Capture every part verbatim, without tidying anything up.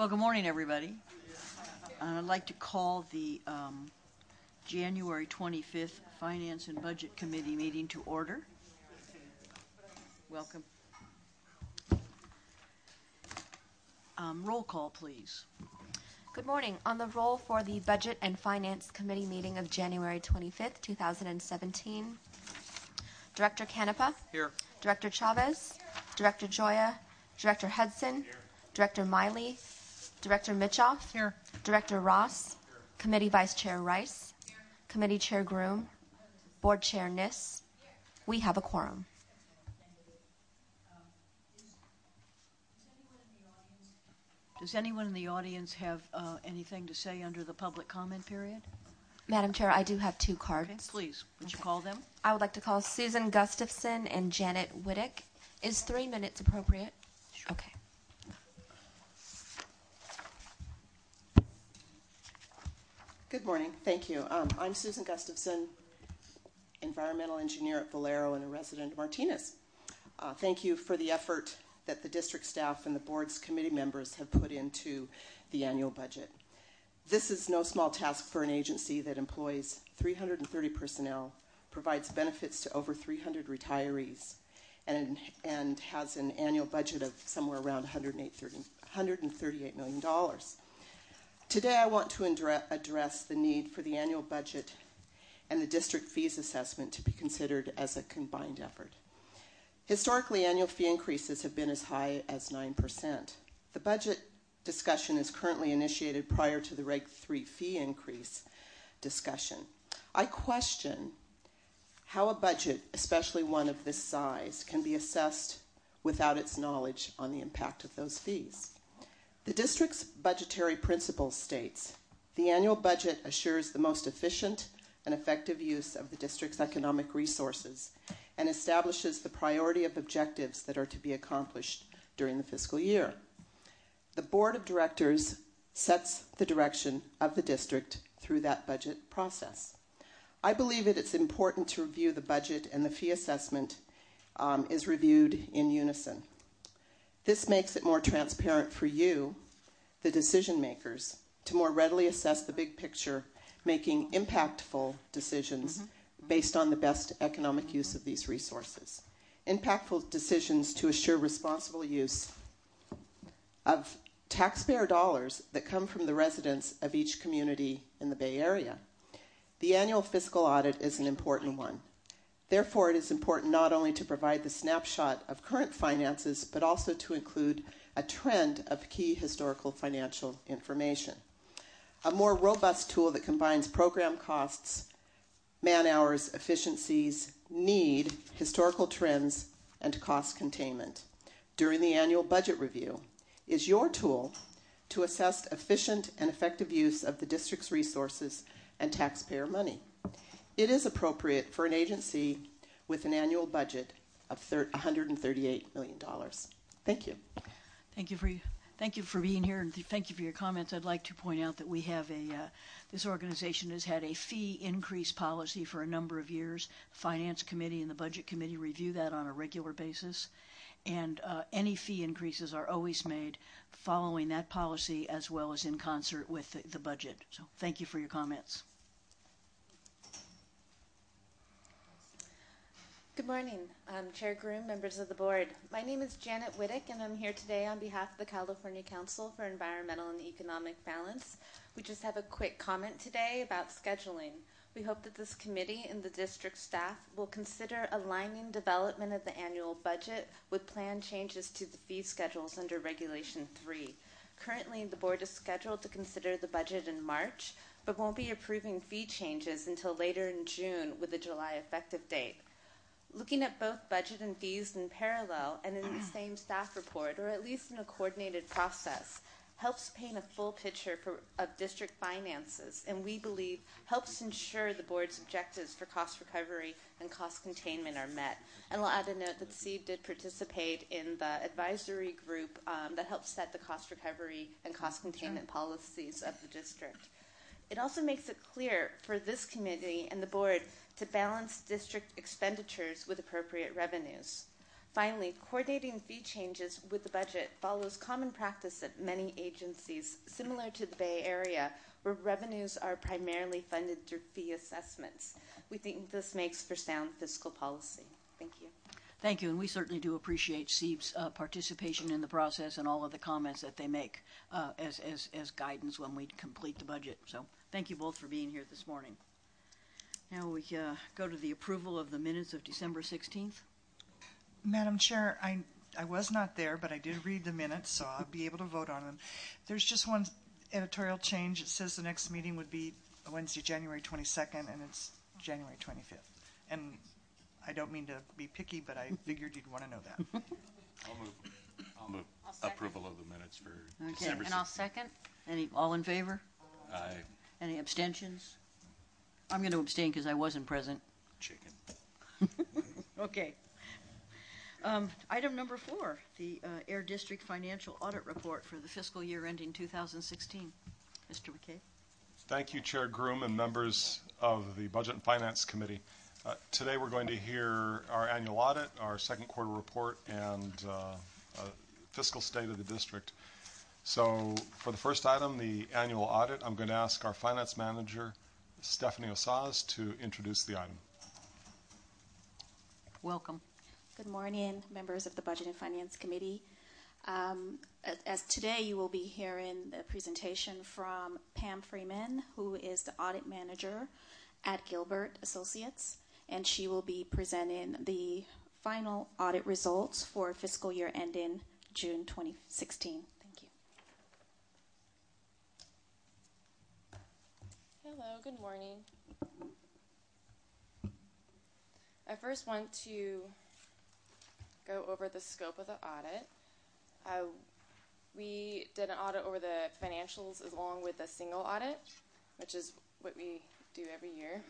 Well, good morning, everybody. Uh, I'd like to call the um, January twenty-fifth Finance and Budget Committee meeting to order. Welcome. Um, roll call, please. Good morning. On the roll for the Budget and Finance Committee meeting of January twenty-fifth, two thousand seventeen, Director Canepa. Here. Director Chavez. Director Joya. Director Hudson. Here. Director Miley. Director Mitchoff. Here. Director Ross. Here. Committee Vice Chair Rice. Here. Committee Chair Groom. Board Chair Niss. Here. We have a quorum. Does anyone in the audience have uh, anything to say under the public comment period? Madam Chair, I do have two cards. Okay, please, would okay. you call them? I would like to call Susan Gustafson and Janet Whittick. Is three minutes appropriate? Sure. Okay. Good morning. Thank you. Um, I'm Susan Gustafson, environmental engineer at Valero and a resident of Martinez. Uh, thank you for the effort that the district staff and the board's committee members have put into the annual budget. This is no small task for an agency that employs three hundred thirty personnel, provides benefits to over three hundred retirees, and, and has an annual budget of somewhere around one hundred thirty-eight million dollars. Today I want to address the need for the annual budget and the district fees assessment to be considered as a combined effort. Historically, annual fee increases have been as high as nine percent. The budget discussion is currently initiated prior to the Reg three fee increase discussion. I question how a budget, especially one of this size, can be assessed without its knowledge on the impact of those fees. The district's budgetary principle states, the annual budget assures the most efficient and effective use of the district's economic resources and establishes the priority of objectives that are to be accomplished during the fiscal year. The board of directors sets the direction of the district through that budget process. I believe that it's important to review the budget and the fee assessment um, is reviewed in unison. This makes it more transparent for you, the decision makers, to more readily assess the big picture, making impactful decisions mm-hmm. based on the best economic use of these resources. Impactful decisions to assure responsible use of taxpayer dollars that come from the residents of each community in the Bay Area. The annual fiscal audit is an important one. Therefore, it is important not only to provide the snapshot of current finances, but also to include a trend of key historical financial information. A more robust tool that combines program costs, man hours, efficiencies, need, historical trends, and cost containment during the annual budget review is your tool to assess efficient and effective use of the district's resources and taxpayer money. It is appropriate for an agency with an annual budget of one hundred thirty-eight million dollars. Thank you. Thank you for thank you for being here, and th- thank you for your comments. I'd like to point out that we have a uh, this organization has had a fee increase policy for a number of years. The Finance Committee and the Budget Committee review that on a regular basis, and uh, any fee increases are always made following that policy as well as in concert with the, the budget. So thank you for your comments. Good morning, um, Chair Groom, members of the board. My name is Janet Whittick, and I'm here today on behalf of the California Council for Environmental and Economic Balance. We just have a quick comment today about scheduling. We hope that this committee and the district staff will consider aligning development of the annual budget with planned changes to the fee schedules under Regulation three. Currently, the board is scheduled to consider the budget in March, but won't be approving fee changes until later in June with a July effective date. Looking at both budget and fees in parallel and in the same staff report, or at least in a coordinated process, helps paint a full picture for, of district finances, and we believe helps ensure the board's objectives for cost recovery and cost containment are met. And I'll add a note that C did participate in the advisory group um, that helps set the cost recovery and cost containment policies of the district. It also makes it clear for this committee and the board to balance district expenditures with appropriate revenues. Finally, coordinating fee changes with the budget follows common practice at many agencies, similar to the Bay Area, where revenues are primarily funded through fee assessments. We think this makes for sound fiscal policy. Thank you. Thank you, and we certainly do appreciate S E B's uh, participation in the process and all of the comments that they make uh, as, as, as guidance when we complete the budget. So thank you both for being here this morning. Now we uh, go to the approval of the minutes of December sixteenth. Madam Chair, I, I was not there, but I did read the minutes, so I'll be able to vote on them. There's just one editorial change. It says the next meeting would be Wednesday, January twenty-second, and it's January twenty-fifth. And I don't mean to be picky, but I figured you'd want to know that. I'll move, I'll move I'll second. approval of the minutes for Okay. December And I'll sixteenth. second. Any, all in favor? Aye, Any abstentions? I'm going to abstain because I wasn't present. chicken. Okay. Um, item number four, the uh, Air District Financial Audit Report for the fiscal year ending two thousand sixteen. Mister McKay. Thank you, Chair Groom and members of the Budget and Finance Committee. Uh, today we're going to hear our annual audit, our second quarter report, and uh, uh, fiscal state of the district. So for the first item, the annual audit, I'm going to ask our finance manager, Stephanie Osaz, to introduce the item. Welcome. Good morning, members of the Budget and Finance Committee. Um, as, as today you will be hearing the presentation from Pam Freeman, who is the audit manager at Gilbert Associates, and she will be presenting the final audit results for fiscal year ending June twenty sixteen. Thank you. Hello, good morning. I first want to go over the scope of the audit. Uh, we did an audit over the financials along with a single audit, which is what we do every year.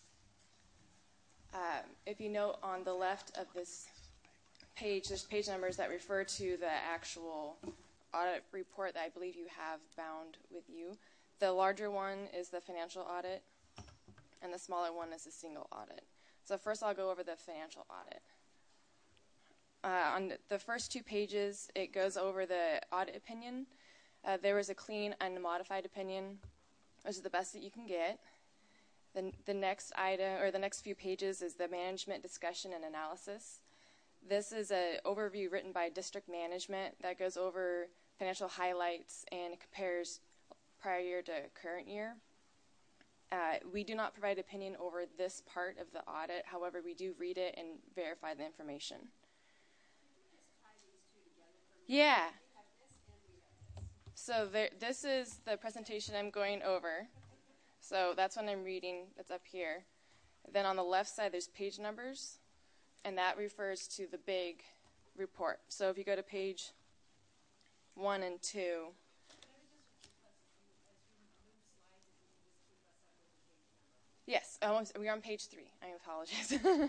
Um, if you note on the left of this page, there's page numbers that refer to the actual audit report that I believe you have bound with you. The larger one is the financial audit, and the smaller one is the single audit. So first I'll go over the financial audit. Uh, on the first two pages, it goes over the audit opinion. Uh, there was a clean, unmodified opinion, which is the best that you can get. The, the next item, or the next few pages, is the management discussion and analysis. This is an overview written by district management that goes over financial highlights and compares prior year to current year. Uh, we do not provide opinion over this part of the audit. However, we do read it and verify the information. Yeah. So there, this is the presentation I'm going over. So that's what I'm reading. That's up here. Then on the left side, there's page numbers, and that refers to the big report. So if you go to page one and two. Yes, oh, we're on page three. I apologize.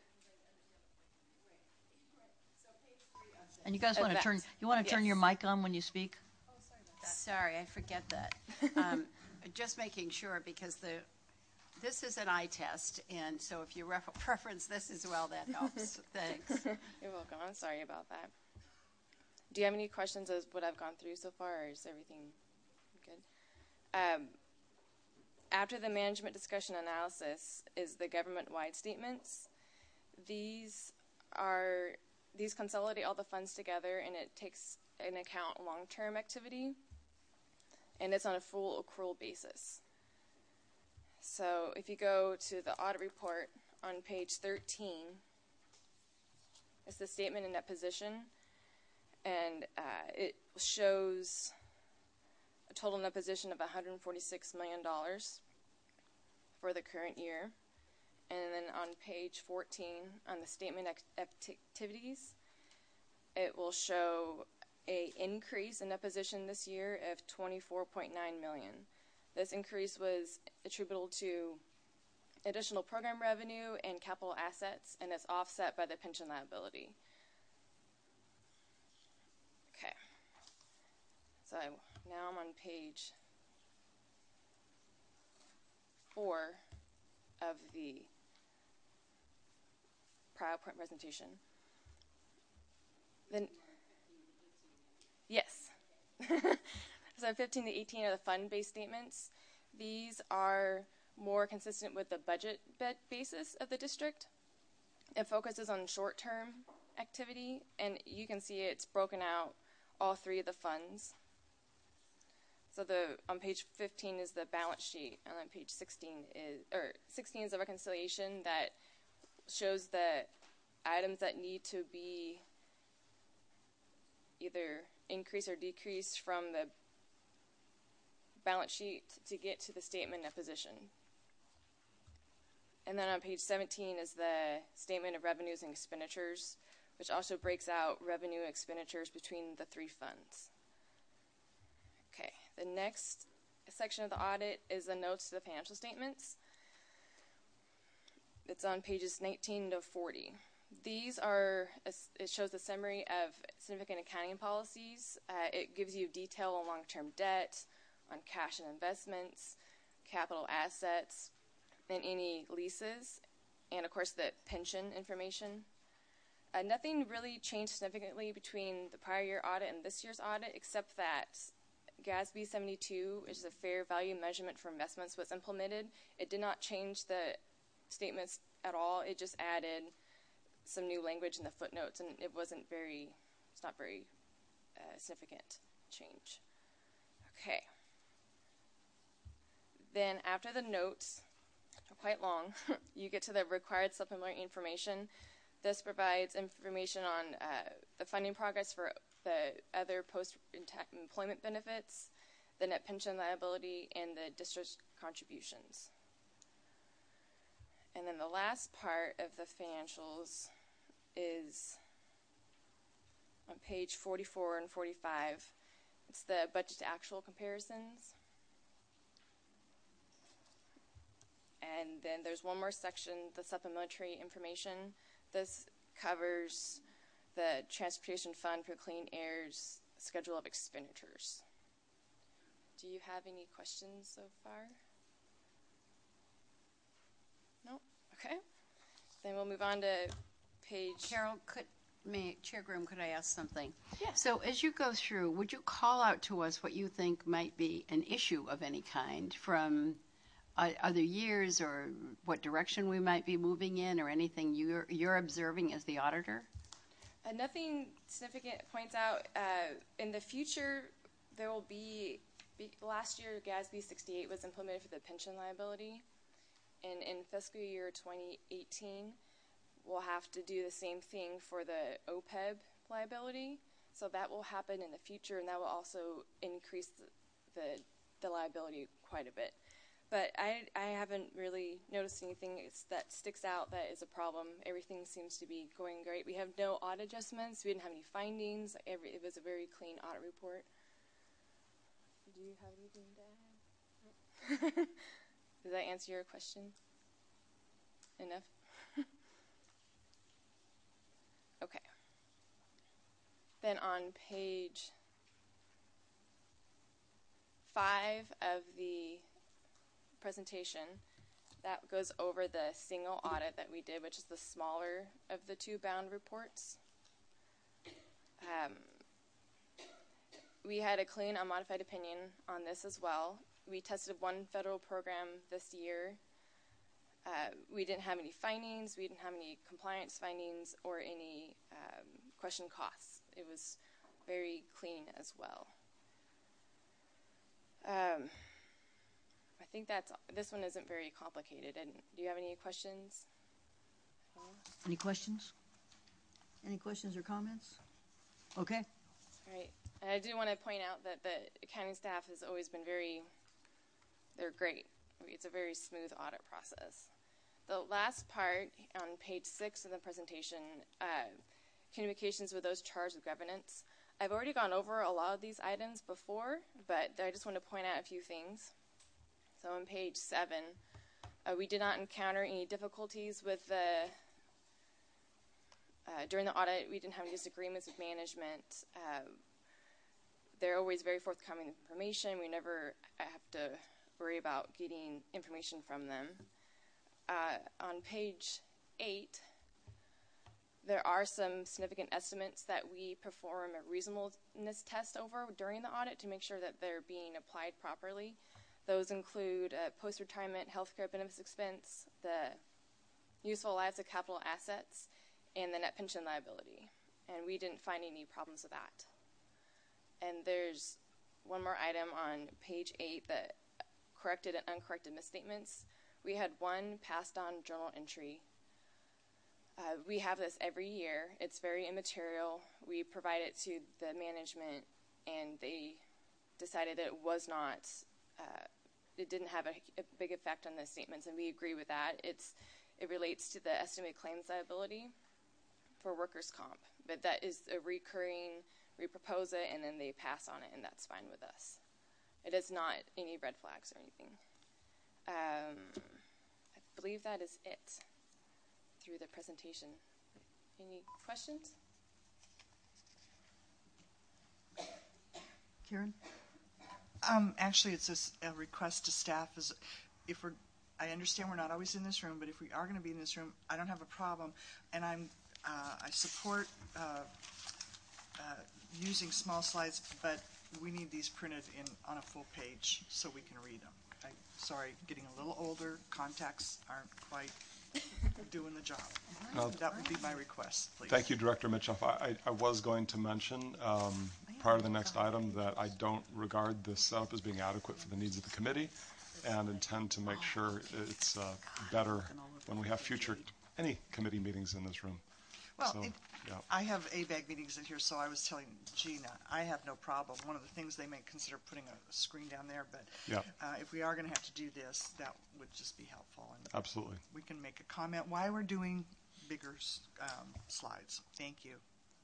And you guys want to that. turn you want to turn Yes. your mic on when you speak? Sorry, I forget that. Um, just making sure, because the this is an eye test, and so if you ref- reference this as well, that helps. Thanks. You're welcome. I'm sorry about that. Do you have any questions of what I've gone through so far, or is everything good? Um, after the management discussion analysis is the government-wide statements. These are these consolidate all the funds together, and it takes into account long-term activity, and it's on a full accrual basis. So if you go to the audit report on page thirteen, it's the statement in net position, and uh, it shows a total net position of one hundred forty-six million dollars for the current year. And then on page fourteen, on the statement activities, it will show a increase in net position this year of twenty-four point nine million dollars. This increase was attributable to additional program revenue and capital assets, and it's offset by the pension liability. Okay. So I, now I'm on page four of the PowerPoint presentation. Then, yes. So fifteen to eighteen are the fund-based statements. These are more consistent with the budget basis of the district. It focuses on short-term activity, and you can see it's broken out all three of the funds. So the on page fifteen is the balance sheet, and on page sixteen is or sixteen is the reconciliation that shows the items that need to be either increased or decreased from the balance sheet to get to the statement of position. And then on page seventeen is the statement of revenues and expenditures, which also breaks out revenue and expenditures between the three funds. Okay, the next section of the audit is the notes to the financial statements. It's on pages nineteen to forty. These are, it shows the summary of significant accounting policies. Uh, it gives you detail on long-term debt, on cash and investments, capital assets, and any leases, and of course the pension information. Uh, nothing really changed significantly between the prior year audit and this year's audit, except that G A S B seventy-two, which is a fair value measurement for investments, was implemented. It did not change the statements at all. It just added some new language in the footnotes, and it wasn't very, it's not very uh, significant change. Okay. Then after the notes, quite long, you get to the required supplementary information. This provides information on uh, the funding progress for the other post-employment benefits, the net pension liability, and the district contributions. And then the last part of the financials is on page forty-four and forty-five. It's the budget to actual comparisons. And then there's one more section, the supplementary information. This covers the Transportation Fund for Clean Air's schedule of expenditures. Do you have any questions so far? No? Okay. Then we'll move on to page... Carol, could, may, Chair Groom, could I ask something? Yeah. So as you go through, would you call out to us what you think might be an issue of any kind from uh, other years, or what direction we might be moving in, or anything you're, you're observing as the auditor? Uh, nothing significant points out. Uh, in the future, there will be, be, last year G A S B sixty-eight was implemented for the pension liability. And in fiscal year twenty eighteen, we'll have to do the same thing for the O P E B liability. So that will happen in the future, and that will also increase the, the, the liability quite a bit. But I, I haven't really noticed anything that sticks out that is a problem. Everything seems to be going great. We have no audit adjustments. We didn't have any findings. Every, it was a very clean audit report. Do you have anything to add? Does that answer your question? Enough? Okay. Then on page five of the presentation, that goes over the single audit that we did, which is the smaller of the two bound reports. Um, we had a clean, unmodified opinion on this as well. We tested one federal program this year. Uh, we didn't have any findings. We didn't have any compliance findings or any um, question costs. It was very clean as well. Um, I think that's, this one isn't very complicated. And do you have any questions? Any questions? Any questions or comments? Okay. All right. And I do want to point out that the accounting staff has always been very, they're great. It's a very smooth audit process. The last part on page six of the presentation, uh, communications with those charged with governance. I've already gone over a lot of these items before, but I just want to point out a few things. So on page seven, uh, we did not encounter any difficulties with the, uh, during the audit, we didn't have any disagreements with management. Uh, they're always very forthcoming with information. We never have to worry about getting information from them. Uh, on page eight, there are some significant estimates that we perform a reasonableness test over during the audit to make sure that they're being applied properly. Those include uh, post-retirement healthcare benefits expense, the useful lives of capital assets, and the net pension liability. And we didn't find any problems with that. And there's one more item on page eight, the corrected and uncorrected misstatements. We had one passed on journal entry. Uh, we have this every year. It's very immaterial. We provide it to the management, and they decided that it was not, uh, it didn't have a, a big effect on the statements, and we agree with that. It's, it relates to the estimated claims liability for workers' comp, but that is a recurring, we propose it, and then they pass on it, and that's fine with us. It is not any red flags or anything. Um, I believe that is it through the presentation. Any questions? Karen? Um, actually, it's a, s- a request to staff. Is if we're, I understand we're not always in this room, but if we are going to be in this room, I don't have a problem, and I'm, uh, I support uh, uh, using small slides, but we need these printed in on a full page so we can read them. I'm sorry, getting a little older, contacts aren't quite doing the job. No. That would be my request, please. Thank you, Director Mitchoff. I, I, I was going to mention um, prior to the next item that I don't regard this setup as being adequate for the needs of the committee, and intend to make sure it's uh, better when we have future any committee meetings in this room. Well, So, it, yeah. I have A B A G meetings in here, so I was telling Gina, I have no problem. One of the things they may consider putting a screen down there, but Yeah. uh, if we are going to have to do this, that would just be helpful. And Absolutely. we can make a comment why we're doing bigger s- um, slides. Thank you.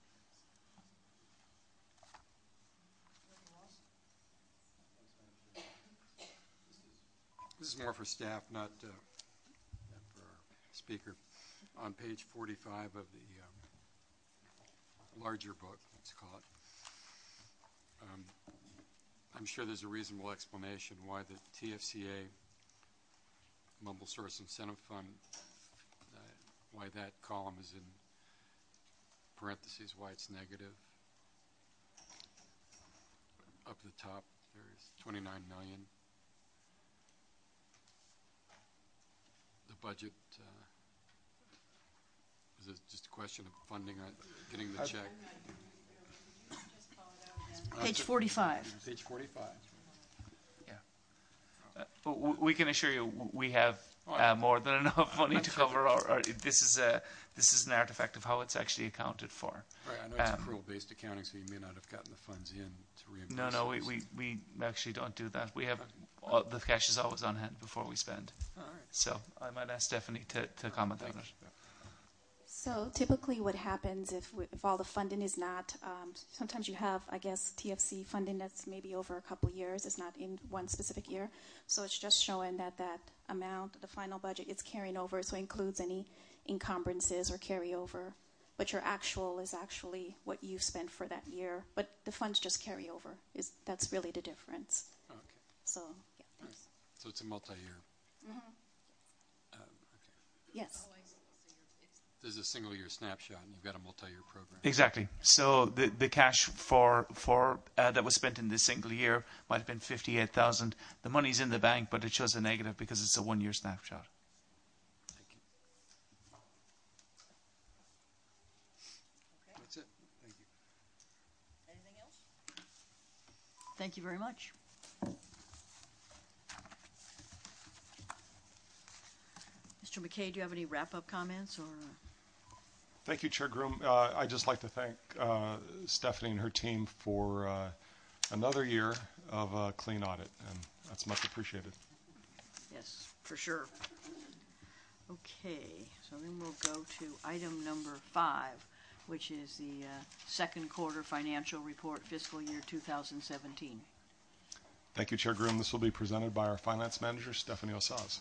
This is more for staff, not, uh, not for our speaker. On page forty-five of the um, larger book, let's call it, um, I'm sure there's a reasonable explanation why the T F C A Mobile Source Incentive Fund, uh, why that column is in parentheses, why it's negative. Up the top, there's twenty-nine million. The budget, uh, is it just a question of funding, uh, getting the check? Page forty-five. Page forty-five. Uh, w- we can assure you w- we have uh, more than enough money to cover our, our this is a this is an artifact of how it's actually accounted for. Right, I know it's Um, accrual-based accounting, so you may not have gotten the funds in to reimburse. No, no, we, us. we, we actually don't do that. We have all, the cash is always on hand before we spend. All right. So I might ask Stephanie to, to comment on Thank it. you. So typically what happens if, we- if all the funding is not, um, sometimes you have, I guess, T F C funding that's maybe over a couple of years. It's not in one specific year. So it's just showing that that amount, the final budget, it's carrying over. So it includes any encumbrances or carryover. But your actual is actually what you've spent for that year. But the funds just carry over. Is That's really the difference. Okay. So, yeah, thanks. So it's a multi-year. Mm-hmm. Um, okay. Yes. There's a single-year snapshot, and you've got a multi-year program. Exactly. So the the cash for for uh, that was spent in this single year might have been fifty eight thousand. The money's in the bank, but it shows a negative because it's a one year snapshot. Thank you. That's it. Thank you. Anything else? Thank you very much. Mister McKay, do you have any wrap-up comments or? uh, Thank you, Chair Groom. Uh, I'd just like to thank uh, Stephanie and her team for uh, another year of a clean audit, and that's much appreciated. Yes, for sure. Okay, so then we'll go to item number five, which is the uh, second quarter financial report fiscal year two thousand seventeen. Thank you, Chair Groom. This will be presented by our Finance Manager, Stephanie Osaz.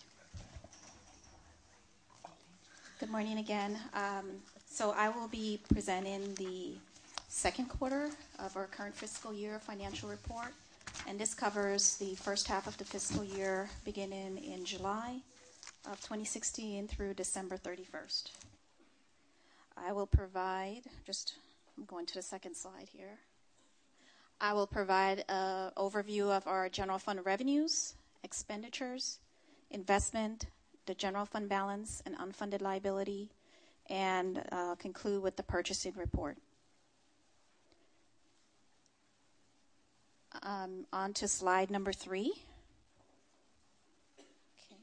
Good morning again. Um, so I will be presenting the second quarter of our current fiscal year financial report, and this covers the first half of the fiscal year beginning in July of twenty sixteen through December thirty-first. I will provide, just, I'm going to the second slide here. I will provide an overview of our general fund revenues, expenditures, investment, the general fund balance, and unfunded liability, and uh, conclude with the purchasing report. Um, on to slide number three. Okay.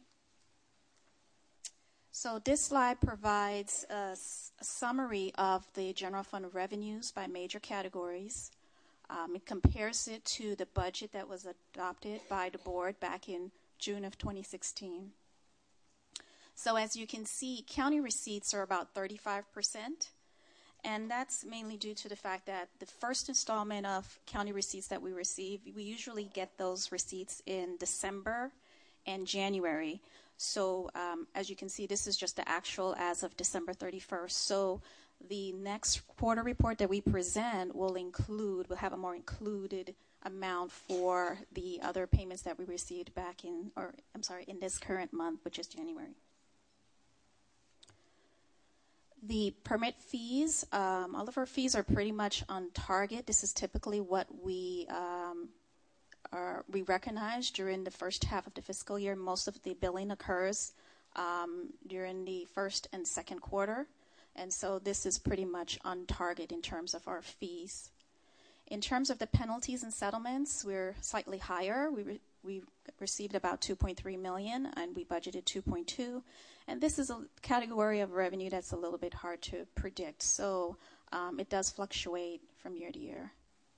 So this slide provides a, s- a summary of the general fund revenues by major categories. Um, it compares it to the budget that was adopted by the board back in June of twenty sixteen. So as you can see, county receipts are about thirty-five percent. And that's mainly due to the fact that the first installment of county receipts that we receive, we usually get those receipts in December and January. So um, as you can see, this is just the actual as of December thirty-first. So the next quarter report that we present will include, will have a more included amount for the other payments that we received back in, or I'm sorry, in this current month, which is January. The permit fees, um, all of our fees are pretty much on target. This is typically what we um, are, we recognize during the first half of the fiscal year. Most of the billing occurs um, during the first and second quarter, and so this is pretty much on target in terms of our fees. In terms of the penalties and settlements, we're slightly higher. We re- we received about two point three million dollars, and we budgeted two point two. And this is a category of revenue that's a little bit hard to predict. So um, it does fluctuate from year to year.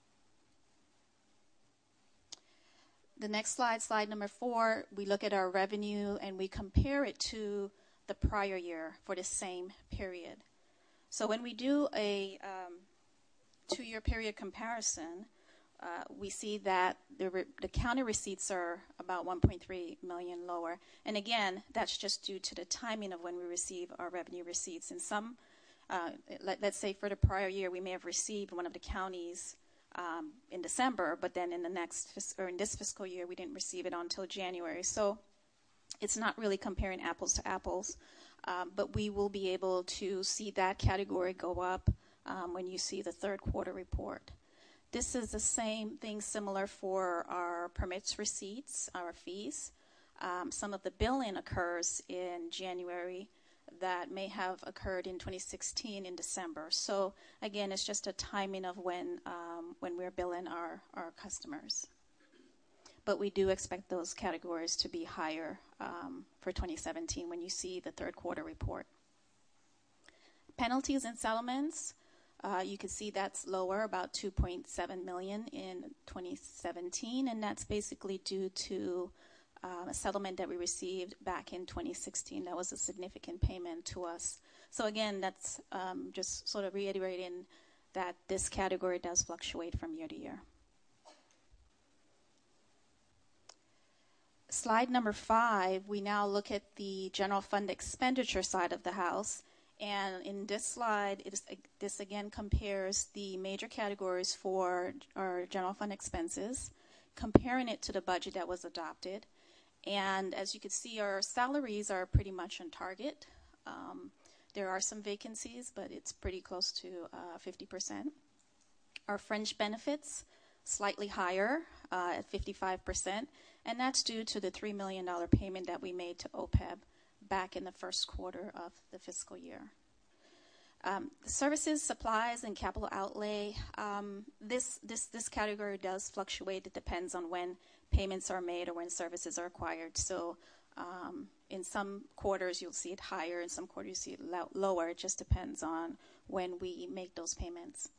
The next slide, slide number four, we look at our revenue and we compare it to the prior year for the same period. So when we do a um, two-year period comparison, uh, we see that the, re- the county receipts are about one point three million dollars lower. And again, that's just due to the timing of when we receive our revenue receipts. In some, uh, let, let's say for the prior year, we may have received one of the counties um, in December, but then in the next fis- or in this fiscal year, we didn't receive it until January. So it's not really comparing apples to apples, um, but we will be able to see that category go up um, when you see the third quarter report. This is the same thing similar for our permits receipts, our fees. Um, some of the billing occurs in January that may have occurred in twenty sixteen in December. So again, it's just a timing of when um, when we're billing our, our customers. But we do expect those categories to be higher um, for twenty seventeen when you see the third quarter report. Penalties and settlements. Uh, you can see that's lower, about two point seven million dollars in twenty seventeen, and that's basically due to uh, a settlement that we received back in twenty sixteen. That was a significant payment to us. So again, that's um, just sort of reiterating that this category does fluctuate from year to year. Slide number five, we now look at the general fund expenditure side of the house. And in this slide, it is, this again compares the major categories for our general fund expenses, comparing it to the budget that was adopted. And as you can see, our salaries are pretty much on target. Um, there are some vacancies, but it's pretty close to uh, fifty percent. Our fringe benefits, slightly higher uh, at fifty-five percent. And that's due to the three million dollars payment that we made to O P E B back in the first quarter of the fiscal year. Um, the services, supplies, and capital outlay, um, this, this, this category does fluctuate. It depends on when payments are made or when services are acquired. So um, in some quarters you'll see it higher, in some quarters you see it lo- lower. It just depends on when we make those payments.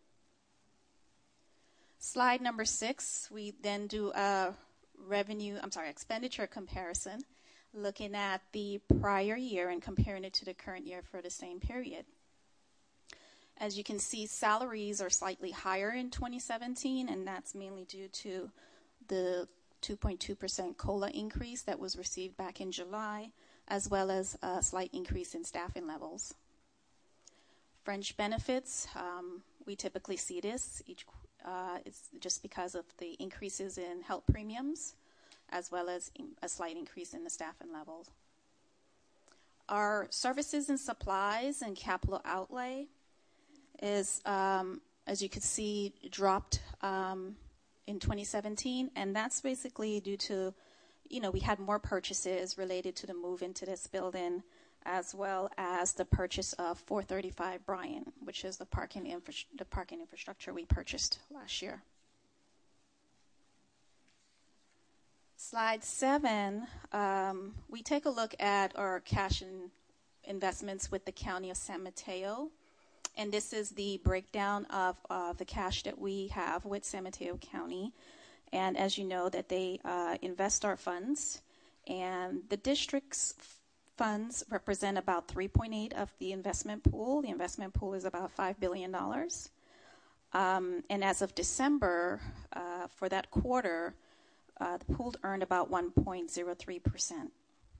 Slide number six, we then do a revenue, I'm sorry, expenditure comparison, looking at the prior year and comparing it to the current year for the same period. As you can see, salaries are slightly higher in twenty seventeen, and that's mainly due to the two point two percent COLA increase that was received back in July, as well as a slight increase in staffing levels. Fringe benefits, um, we typically see this each uh, it's just because of the increases in health premiums, as well as in a slight increase in the staffing levels. our services and supplies and capital outlay is, um, as you can see, dropped um, in twenty seventeen, and that's basically due to, you know, we had more purchases related to the move into this building, as well as the purchase of four thirty-five Bryan, which is the parking infra- the parking infrastructure we purchased last year. Slide seven, um, we take a look at our cash and investments with the County of San Mateo. And this is the breakdown of uh, the cash that we have with San Mateo County. And as you know, that they uh, invest our funds. And the district's funds represent about three point eight of the investment pool. The investment pool is about five billion dollars. Um, and as of December, uh, for that quarter, Uh, the pool earned about one point zero three percent.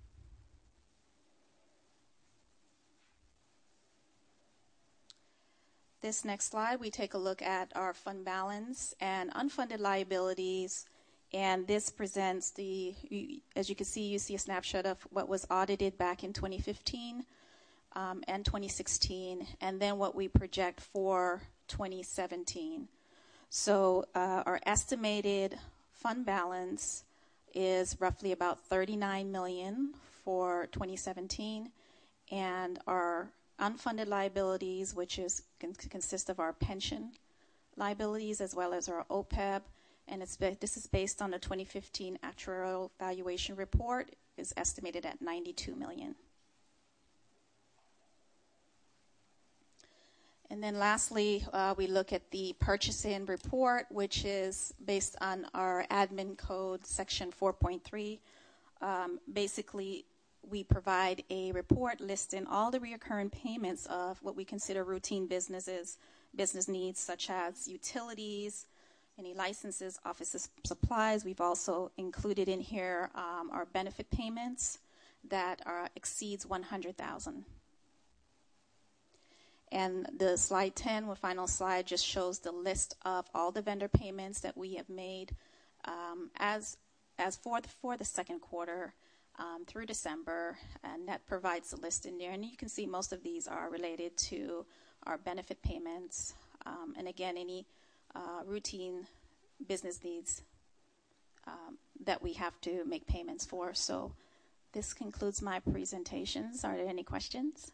This next slide, we take a look at our fund balance and unfunded liabilities. And this presents the, as you can see, you see a snapshot of what was audited back in twenty fifteen um, and twenty sixteen, and then what we project for twenty seventeen. So uh, our estimated fund balance is roughly about thirty-nine million dollars for twenty seventeen, and our unfunded liabilities, which is can consist of our pension liabilities as well as our O P E B, and it's this is based on the twenty fifteen actuarial valuation report, is estimated at ninety-two million dollars. And then lastly, uh, we look at the purchasing report, which is based on our admin code section four point three. Um, basically, we provide a report listing all the recurring payments of what we consider routine businesses, business needs such as utilities, any licenses, office supplies. We've also included in here um, our benefit payments that are, exceeds one hundred thousand dollars. And the slide ten, the final slide, just shows the list of all the vendor payments that we have made um, as as for the, for the second quarter um, through December. And that provides the list in there. And you can see most of these are related to our benefit payments. Um, and again, any uh, routine business needs um, that we have to make payments for. So this concludes my presentations. Are there any questions?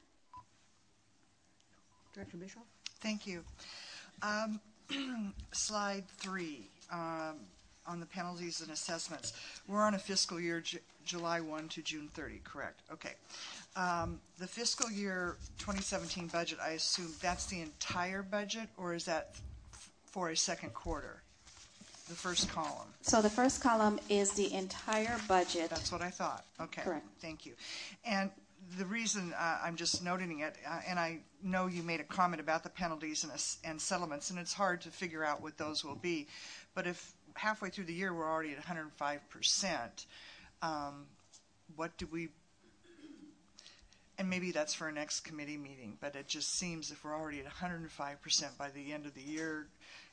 Director Bischoff? Thank you. Um, slide three, um, on the penalties and assessments. We're on a fiscal year J- July first to June thirtieth, correct? Okay. Um, the fiscal year twenty seventeen budget, I assume that's the entire budget, or is that f- for a second quarter? The first column. So the first column is the entire budget. That's what I thought. Okay. Correct. Thank you. And the reason uh, I'm just noting it, uh, and I know you made a comment about the penalties and, uh, and settlements, and it's hard to figure out what those will be. But if halfway through the year we're already at one hundred five percent, um, what do we, and maybe that's for our next committee meeting, but it just seems if we're already at one hundred five percent by the end of the year,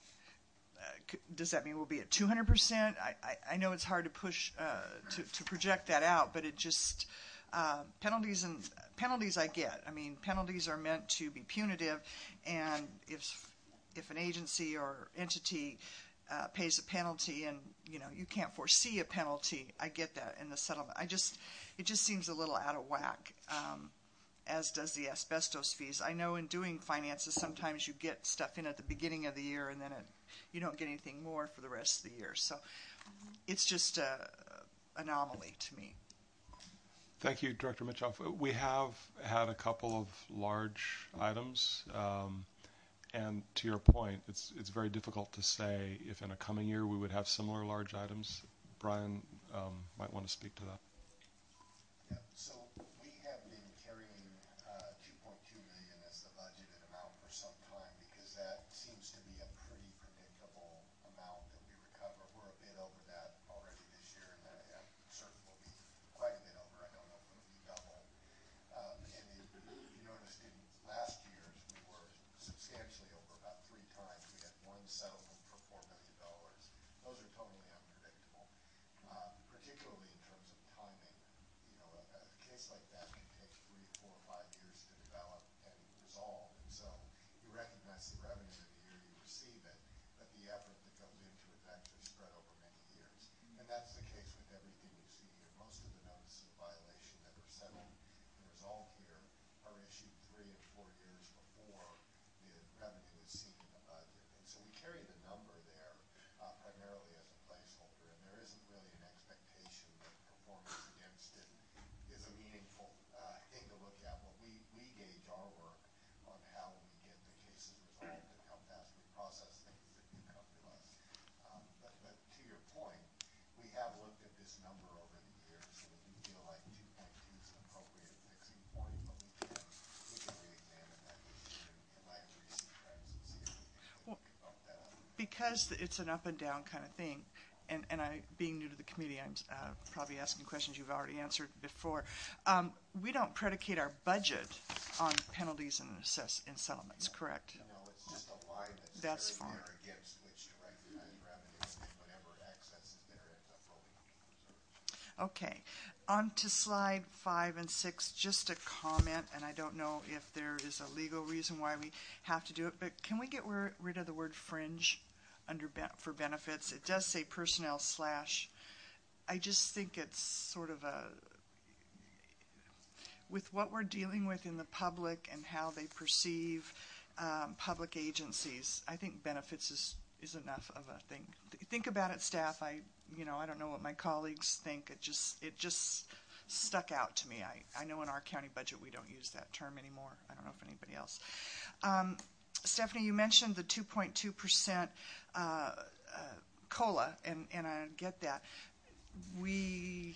uh, does that mean we'll be at two hundred percent? I, I, I know it's hard to push, uh, to, to project that out, but it just... Uh, penalties and penalties I get. I mean, penalties are meant to be punitive, and if if an agency or entity uh, pays a penalty, and you know you can't foresee a penalty, I get that in the settlement. I just it just seems a little out of whack, um, as does the asbestos fees. I know in doing finances, sometimes you get stuff in at the beginning of the year, and then it, you don't get anything more for the rest of the year. So it's just a, a anomaly to me. Thank you, Director Mitchoff. We have had a couple of large items, um, and to your point, it's it's very difficult to say if in a coming year we would have similar large items. Brian um, might want to speak to that. Yeah, so we have been carrying uh, two point two million dollars as the budgeted amount for some time because that seems to be a pretty predictable amount that we recover. We're a bit over that already this year, and that certainly will be quite a bit over. I don't know if it'll be double. Um, and it, you noticed in last year's, we were substantially over, about three times. We had one settlement for four million dollars. Those are totally unpredictable, uh, particularly in terms of timing. You know, a, a case like that can take three to massive revenue in the year you receive it, but the effort that goes into it is actually spread over many years. And that's the case with everything you see here. Most of the notices of violation that are settled and resolved here are issued three and four years before the revenue is seen in the budget. And so we carry the number there uh, primarily as a placeholder, and there isn't really an expectation that performance against it is a meaningful uh, thing to look at. What we, we gauge our work on how we get the cases resolved and how fast we process things that do come to us. Um, but, but to your point, we have looked at this number over the years, and we do feel like two point two is an appropriate fixing point, but we can, we can re-examine that issue in, in light of recent trends and see if we think Well, we can bump that up. Because it's an up and down kind of thing, and, and I, being new to the committee, I'm uh, probably asking questions you've already answered before. Um, we don't predicate our budget on penalties and assess and settlements, correct? No, it's just a line that's, That's very fine. there against which to recognize revenue, and then whatever excess is there ends up rolling into reserves. Okay. On to slide five and six, just a comment, and I don't know if there is a legal reason why we have to do it, but can we get rid rid of the word fringe under be for benefits? It does say personnel slash. I just think it's sort of a, with what we're dealing with in the public and how they perceive um, public agencies, I think benefits is, is enough of a thing. Th think about it, staff. I, you know, I don't know what my colleagues think. It just, it just stuck out to me. I, I know in our county budget we don't use that term anymore. I don't know if anybody else. Um, Stephanie, you mentioned the two point two percent uh, uh, COLA, and, and I get that. We,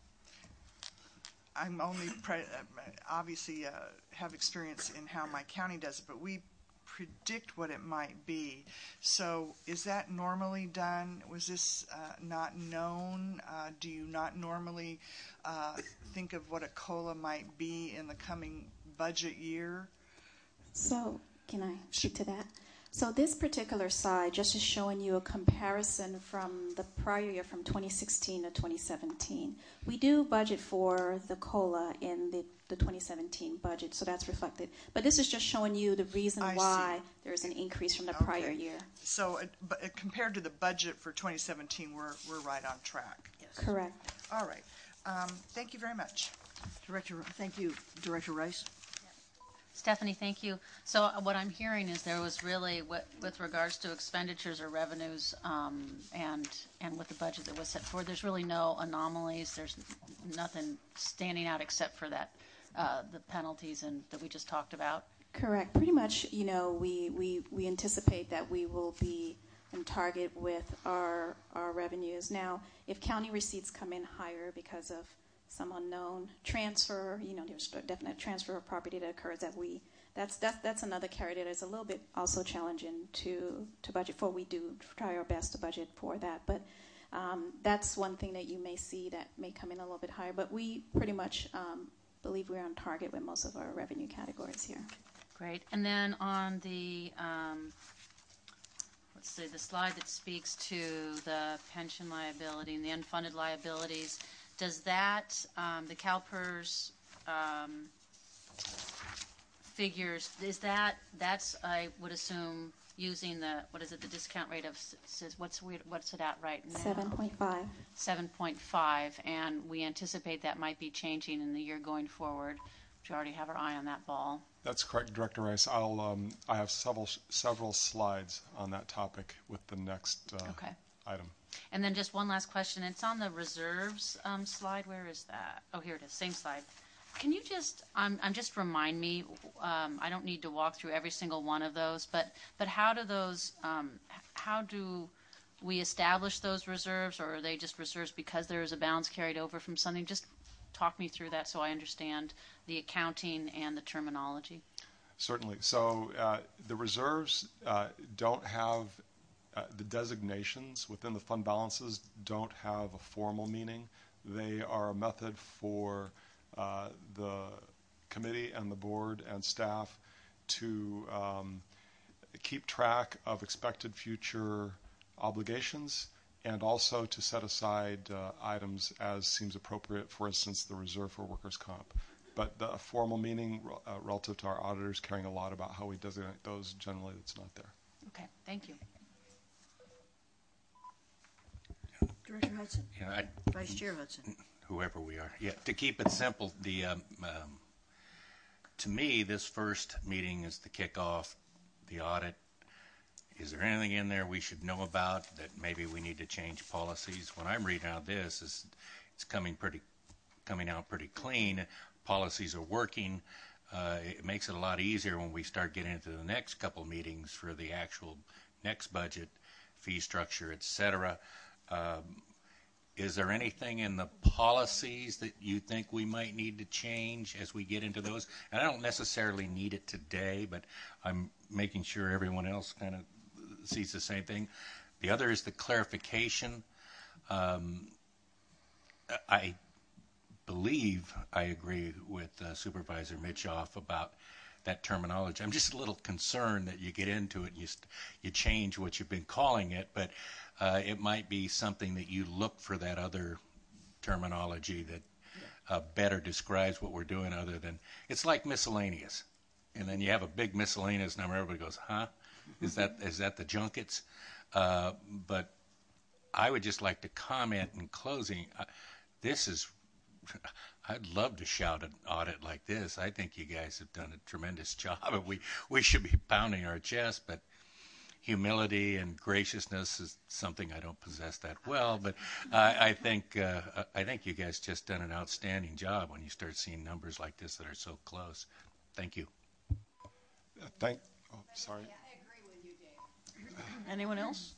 I'm only pre obviously uh, have experience in how my county does it, but we predict what it might be. So is that normally done? Was this uh, not known? Uh, do you not normally uh, think of what a COLA might be in the coming budget year? So, can I speak to that? So this particular slide just is showing you a comparison from the prior year, from twenty sixteen to twenty seventeen. We do budget for the COLA in the, the twenty seventeen budget, so that's reflected. But this is just showing you the reason I why see. there's an increase from the Okay. prior year. So uh, but, uh, compared to the budget for twenty seventeen, we're, we're right on track. Yes. Correct. All right. Um, thank you very much. Director, thank you, Director Rice. Stephanie, thank you. So uh, what I'm hearing is there was really, with, with regards to expenditures or revenues um, and and with the budget that was set forward, there's really no anomalies. There's nothing standing out except for that, uh, the penalties and that we just talked about. Correct. Pretty much, you know, we, we, we anticipate that we will be on target with our, our revenues. Now, if county receipts come in higher because of some unknown transfer, you know, there's a definite transfer of property that occurs that we, that's, that's, that's another carry that is a little bit also challenging to, to budget for. We do try our best to budget for that, but um, that's one thing that you may see that may come in a little bit higher, but we pretty much um, believe we're on target with most of our revenue categories here. Great. And then on the, um, let's see, the slide that speaks to the pension liability and the unfunded liabilities, does that, um, the CalPERS um, figures, is that, that's, I would assume, using the, what is it, the discount rate of, says what's we, what's it at right now? seven point five. seven point five, and we anticipate that might be changing in the year going forward. We already have our eye on that ball. That's correct, Director Rice. I'll, um, I have several, several slides on that topic with the next uh, Okay. item. And then just one last question. It's on the reserves um, slide. Where is that? Oh, here it is. Same slide. Can you just, um, um, just remind me, um, I don't need to walk through every single one of those, but, but how do those, um, how do we establish those reserves, or are they just reserves because there is a balance carried over from something? Just talk me through that so I understand the accounting and the terminology. Certainly. So uh, the reserves uh, don't have, uh, the designations within the fund balances don't have a formal meaning. They are a method for uh, the committee and the board and staff to um, keep track of expected future obligations and also to set aside uh, items as seems appropriate, for instance, the reserve for workers' comp. but the formal meeting uh, relative to our auditors caring a lot about how we designate those, generally it's not there. Okay, thank you. Director Hudson. Yeah, I, Vice Chair Hudson. Whoever we are. Yeah, to keep it simple, the um, um, to me, this first meeting is the kickoff, the audit. Is there anything in there we should know about that maybe we need to change policies? When I'm reading out this, is it's coming pretty, coming out pretty clean. Policies are working. Uh, it makes it a lot easier when we start getting into the next couple meetings for the actual next budget, fee structure, et cetera. Um, is there anything in the policies that you think we might need to change as we get into those? And I don't necessarily need it today, but I'm making sure everyone else kind of sees the same thing. The other is the clarification. Um, I believe I agree with uh, Supervisor Mitchoff about that terminology. I'm just a little concerned that you get into it and you, st- you change what you've been calling it, but uh, it might be something that you look for that other terminology that uh, better describes what we're doing other than, it's like miscellaneous. And then you have a big miscellaneous number, everybody goes, huh? Is that is that the junkets? Uh, but I would just like to comment in closing, uh, this is, I'd love to shout an audit like this. I think you guys have done a tremendous job, and we, we should be pounding our chest, but humility and graciousness is something I don't possess that well, but uh, I think uh, I think you guys just done an outstanding job when you start seeing numbers like this that are so close. Thank you. Uh, thank, oh, sorry. Yeah, I agree with you, Dave. Anyone else?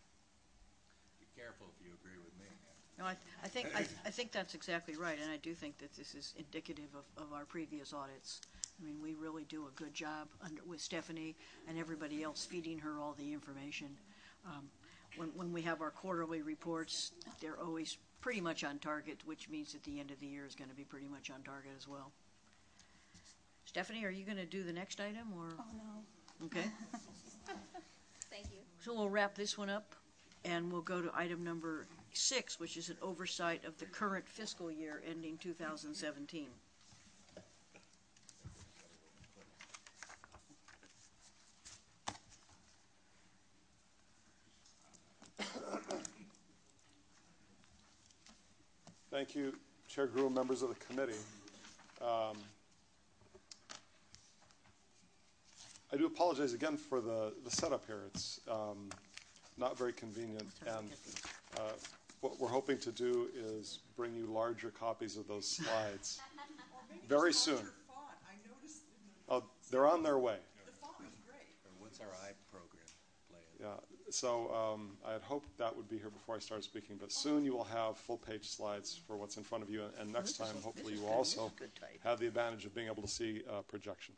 Be careful if you agree with me. No, I, I think I, I think that's exactly right, and I do think that this is indicative of, of our previous audits. I mean, we really do a good job under, with Stephanie and everybody else feeding her all the information. Um, when, when we have our quarterly reports, they're always pretty much on target, which means that the end of the year is going to be pretty much on target as well. Stephanie, are you going to do the next item, or? Oh, no. Okay. Thank you. So we'll wrap this one up, and we'll go to item number six, which is an oversight of the current fiscal year ending two thousand seventeen. Thank you, Chair Grew, members of the committee. Um, I do apologize again for the, the setup here. It's um, not very convenient, and uh, what we're hoping to do is bring you larger copies of those slides very soon. Oh, they're on their way. What's our I program plan? Yeah, so um, I had hoped that would be here before I started speaking, but soon you will have full-page slides for what's in front of you, and next time, hopefully, you will also have the advantage of being able to see uh, projection.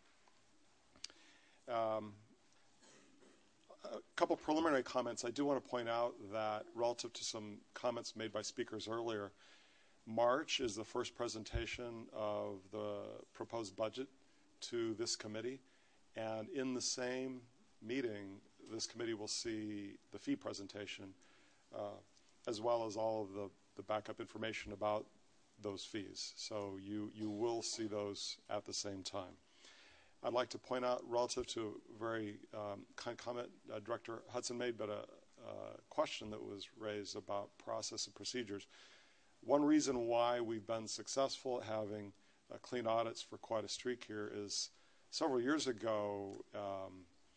Um, a couple preliminary comments. I do want to point out that relative to some comments made by speakers earlier, March is the first presentation of the proposed budget to this committee, and in the same meeting, this committee will see the fee presentation, uh, as well as all of the, the backup information about those fees. So you, you will see those at the same time. I'd like to point out, relative to a very um, kind of comment uh, Director Hudson made, but a, a question that was raised about process and procedures. One reason why we've been successful at having uh, clean audits for quite a streak here is several years ago, um,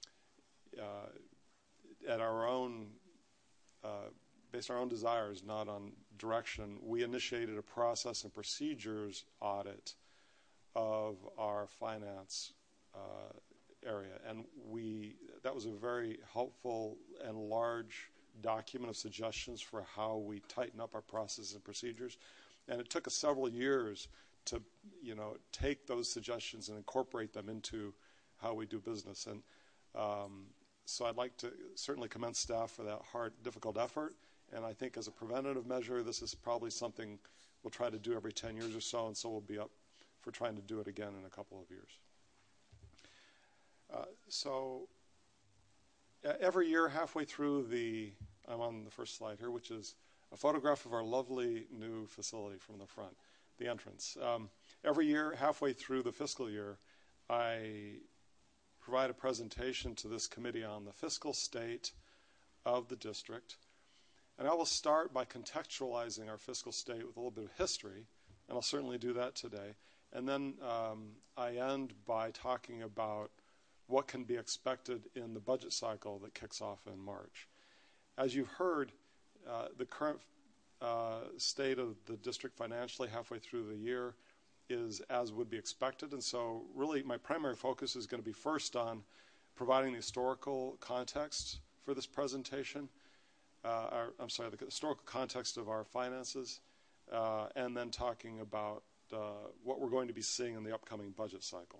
uh, at our own, uh, based on our own desires, not on direction, we initiated a process and procedures audit of our finance Uh, area, and we that was a very helpful and large document of suggestions for how we tighten up our processes and procedures, and it took us several years to you know take those suggestions and incorporate them into how we do business. And um, so I'd like to certainly commend staff for that hard, difficult effort, and I think as a preventative measure, this is probably something we'll try to do every ten years or so, and so we'll be up for trying to do it again in a couple of years. Uh, so uh, every year, halfway through the, I'm on the first slide here, which is a photograph of our lovely new facility from the front, the entrance. Um, every year, halfway through the fiscal year, I provide a presentation to this committee on the fiscal state of the district. And I will start by contextualizing our fiscal state with a little bit of history, and I'll certainly do that today. And then um, I end by talking about what can be expected in the budget cycle that kicks off in March. As you've heard, uh, the current uh, state of the district financially halfway through the year is as would be expected. And so really my primary focus is going to be first on providing the historical context for this presentation. Uh, our, I'm sorry, the historical context of our finances, uh, and then talking about uh, what we're going to be seeing in the upcoming budget cycle.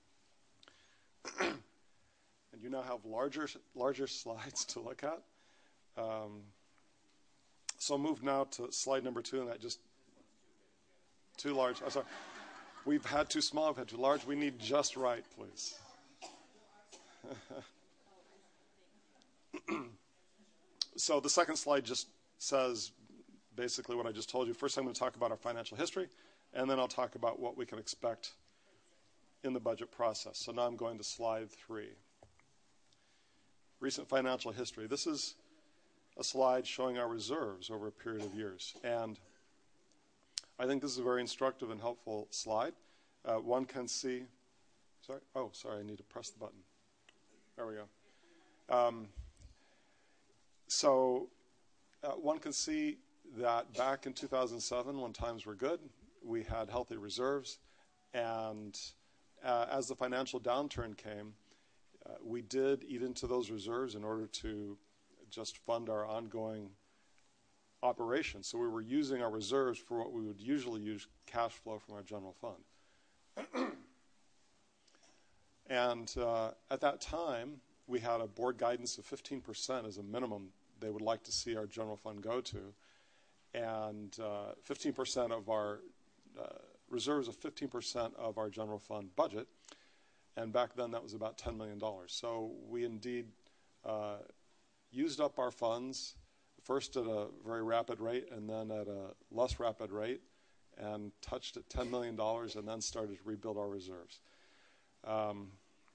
And you now have larger, larger slides to look at. Um, so I'll move now to slide number two, and that just too large. I'm sorry. We've had too small, we've had too large. We need just right, please. So the second slide just says basically what I just told you. First, I'm going to talk about our financial history, and then I'll talk about what we can expect in the budget process. So now I'm going to slide three. Recent financial history. This is a slide showing our reserves over a period of years. And I think this is a very instructive and helpful slide. Uh, one can see, sorry, oh, sorry, I need to press the button. There we go. Um, so uh, one can see that back in two thousand seven, when times were good, we had healthy reserves. And uh, as the financial downturn came, uh, we did eat into those reserves in order to just fund our ongoing operations. So we were using our reserves for what we would usually use cash flow from our general fund. And uh, at that time, we had a board guidance of fifteen percent as a minimum they would like to see our general fund go to. And uh, fifteen percent of our uh, reserves of fifteen percent of our general fund budget. And back then that was about ten million dollars. So we indeed uh, used up our funds first at a very rapid rate and then at a less rapid rate, and touched at ten million dollars and then started to rebuild our reserves. Um,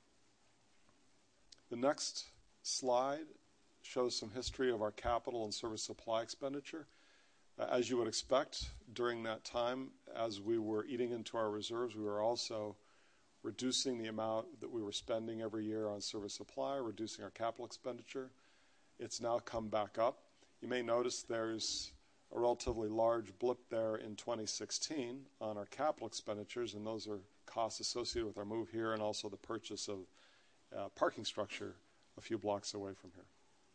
the next slide shows some history of our capital and service supply expenditure. Uh, as you would expect, during that time, as we were eating into our reserves, we were also reducing the amount that we were spending every year on service supply, reducing our capital expenditure. It's now come back up. You may notice there's a relatively large blip there in twenty sixteen on our capital expenditures, and those are costs associated with our move here and also the purchase of uh, parking structure a few blocks away from here.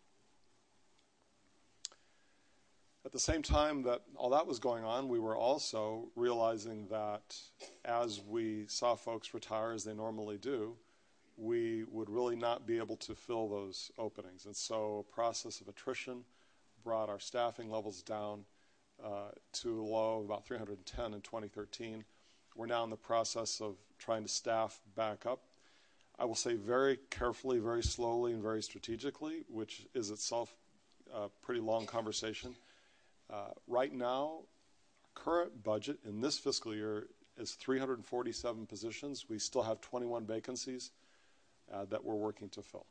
At the same time that all that was going on, we were also realizing that as we saw folks retire, as they normally do, we would really not be able to fill those openings. And so a process of attrition brought our staffing levels down uh, to a low of about three hundred ten in twenty thirteen. We're now in the process of trying to staff back up. I will say very carefully, very slowly, and very strategically, which is itself a pretty long conversation. Uh, right now, current budget in this fiscal year is three hundred forty-seven positions. We still have twenty-one vacancies uh, that we're working to fill.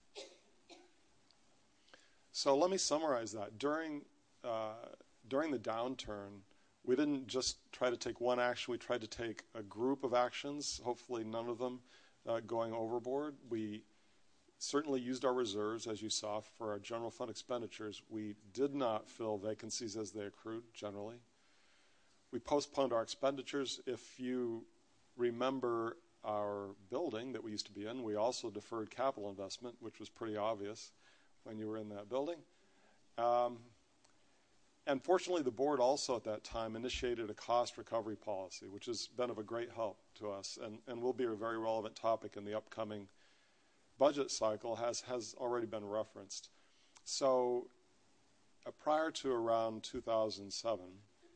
So let me summarize that. During, uh, during the downturn, we didn't just try to take one action. We tried to take a group of actions, hopefully none of them uh, going overboard. We certainly used our reserves, as you saw, for our general fund expenditures. We did not fill vacancies as they accrued, generally. We postponed our expenditures. If you remember our building that we used to be in, we also deferred capital investment, which was pretty obvious when you were in that building. Um, and fortunately, the board also at that time initiated a cost recovery policy, which has been of a great help to us and, and will be a very relevant topic in the upcoming budget cycle, has, has already been referenced. So uh, prior to around two thousand seven,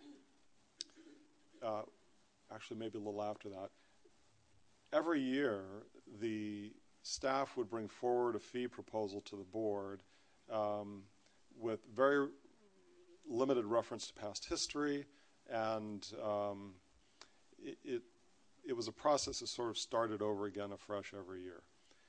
uh, actually maybe a little after that, every year the staff would bring forward a fee proposal to the board um, with very limited reference to past history, and um, it, it it was a process that sort of started over again afresh every year.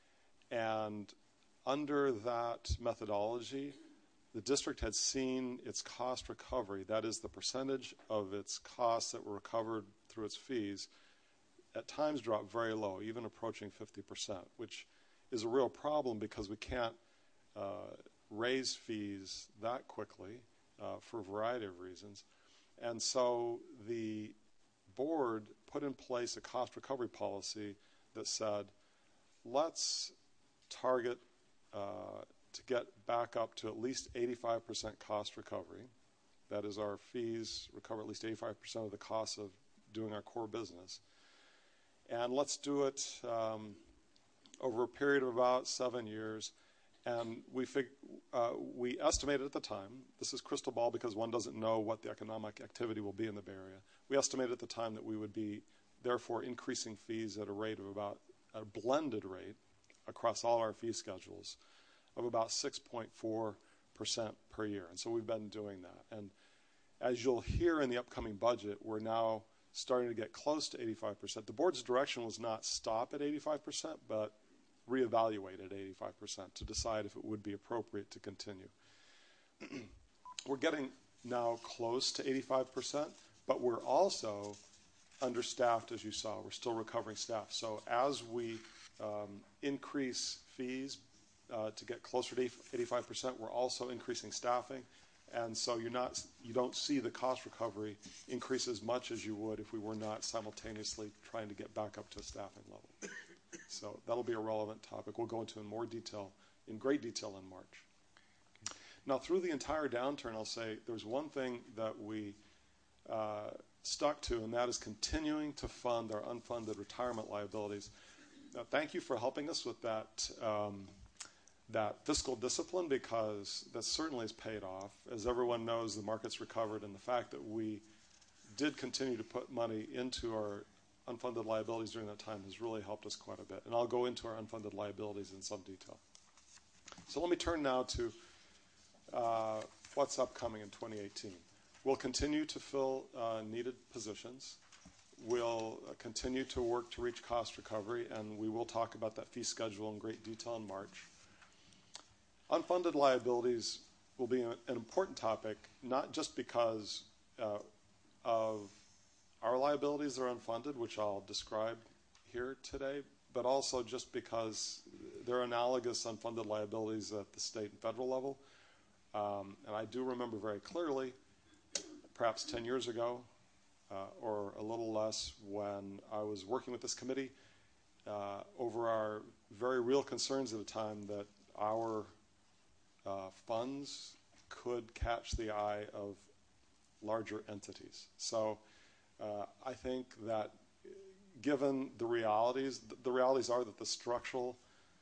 And under that methodology, the district had seen its cost recovery, that is the percentage of its costs that were recovered through its fees, at times drop very low, even approaching fifty percent, which is a real problem because we can't uh, raise fees that quickly uh, for a variety of reasons. And so the board put in place a cost recovery policy that said, let's target uh, to get back up to at least eighty-five percent cost recovery. That is, our fees recover at least eighty-five percent of the costs of doing our core business. And let's do it um, over a period of about seven years. And we fig- uh, we estimated at the time, this is crystal ball because one doesn't know what the economic activity will be in the Bay Area. We estimated at the time that we would be, therefore, increasing fees at a rate of about, a blended rate across all our fee schedules of about six point four percent per year. And so we've been doing that. And as you'll hear in the upcoming budget, we're now starting to get close to eighty-five percent. The board's direction was not stop at eighty-five percent, but reevaluate at eighty-five percent to decide if it would be appropriate to continue. We're getting now close to eighty-five percent, but we're also understaffed, as you saw. We're still recovering staff. So as we um, increase fees uh, to get closer to eighty-five percent, we're also increasing staffing. And so you're not, you don't see the cost recovery increase as much as you would if we were not simultaneously trying to get back up to a staffing level. So that'll be a relevant topic. We'll go into in more detail, in great detail in March. Now, through the entire downturn, I'll say there's one thing that we uh, stuck to, and that is continuing to fund our unfunded retirement liabilities. Now, thank you for helping us with that um, that fiscal discipline, because that certainly has paid off. As everyone knows, the market's recovered, and the fact that we did continue to put money into our unfunded liabilities during that time has really helped us quite a bit. And I'll go into our unfunded liabilities in some detail. So let me turn now to uh, what's upcoming in twenty eighteen. We'll continue to fill uh, needed positions. We'll uh, continue to work to reach cost recovery, and we will talk about that fee schedule in great detail in March. Unfunded liabilities will be an important topic, not just because uh, of our liabilities that are unfunded, which I'll describe here today, but also just because there are analogous unfunded liabilities at the state and federal level. Um, and I do remember very clearly, perhaps ten years ago, uh, or a little less, when I was working with this committee uh, over our very real concerns at a time that our uh, funds could catch the eye of larger entities. So uh, I think that given the realities, the realities are that the structural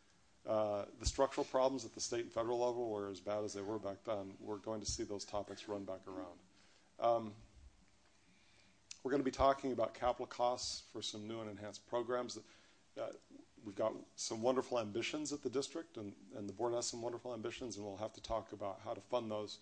uh, the structural problems at the state and federal level were as bad as they were back then. We're going to see those topics run back around. Um, we're going to be talking about capital costs for some new and enhanced programs. That, uh, we've got some wonderful ambitions at the district, and, and the board has some wonderful ambitions, and we'll have to talk about how to fund those,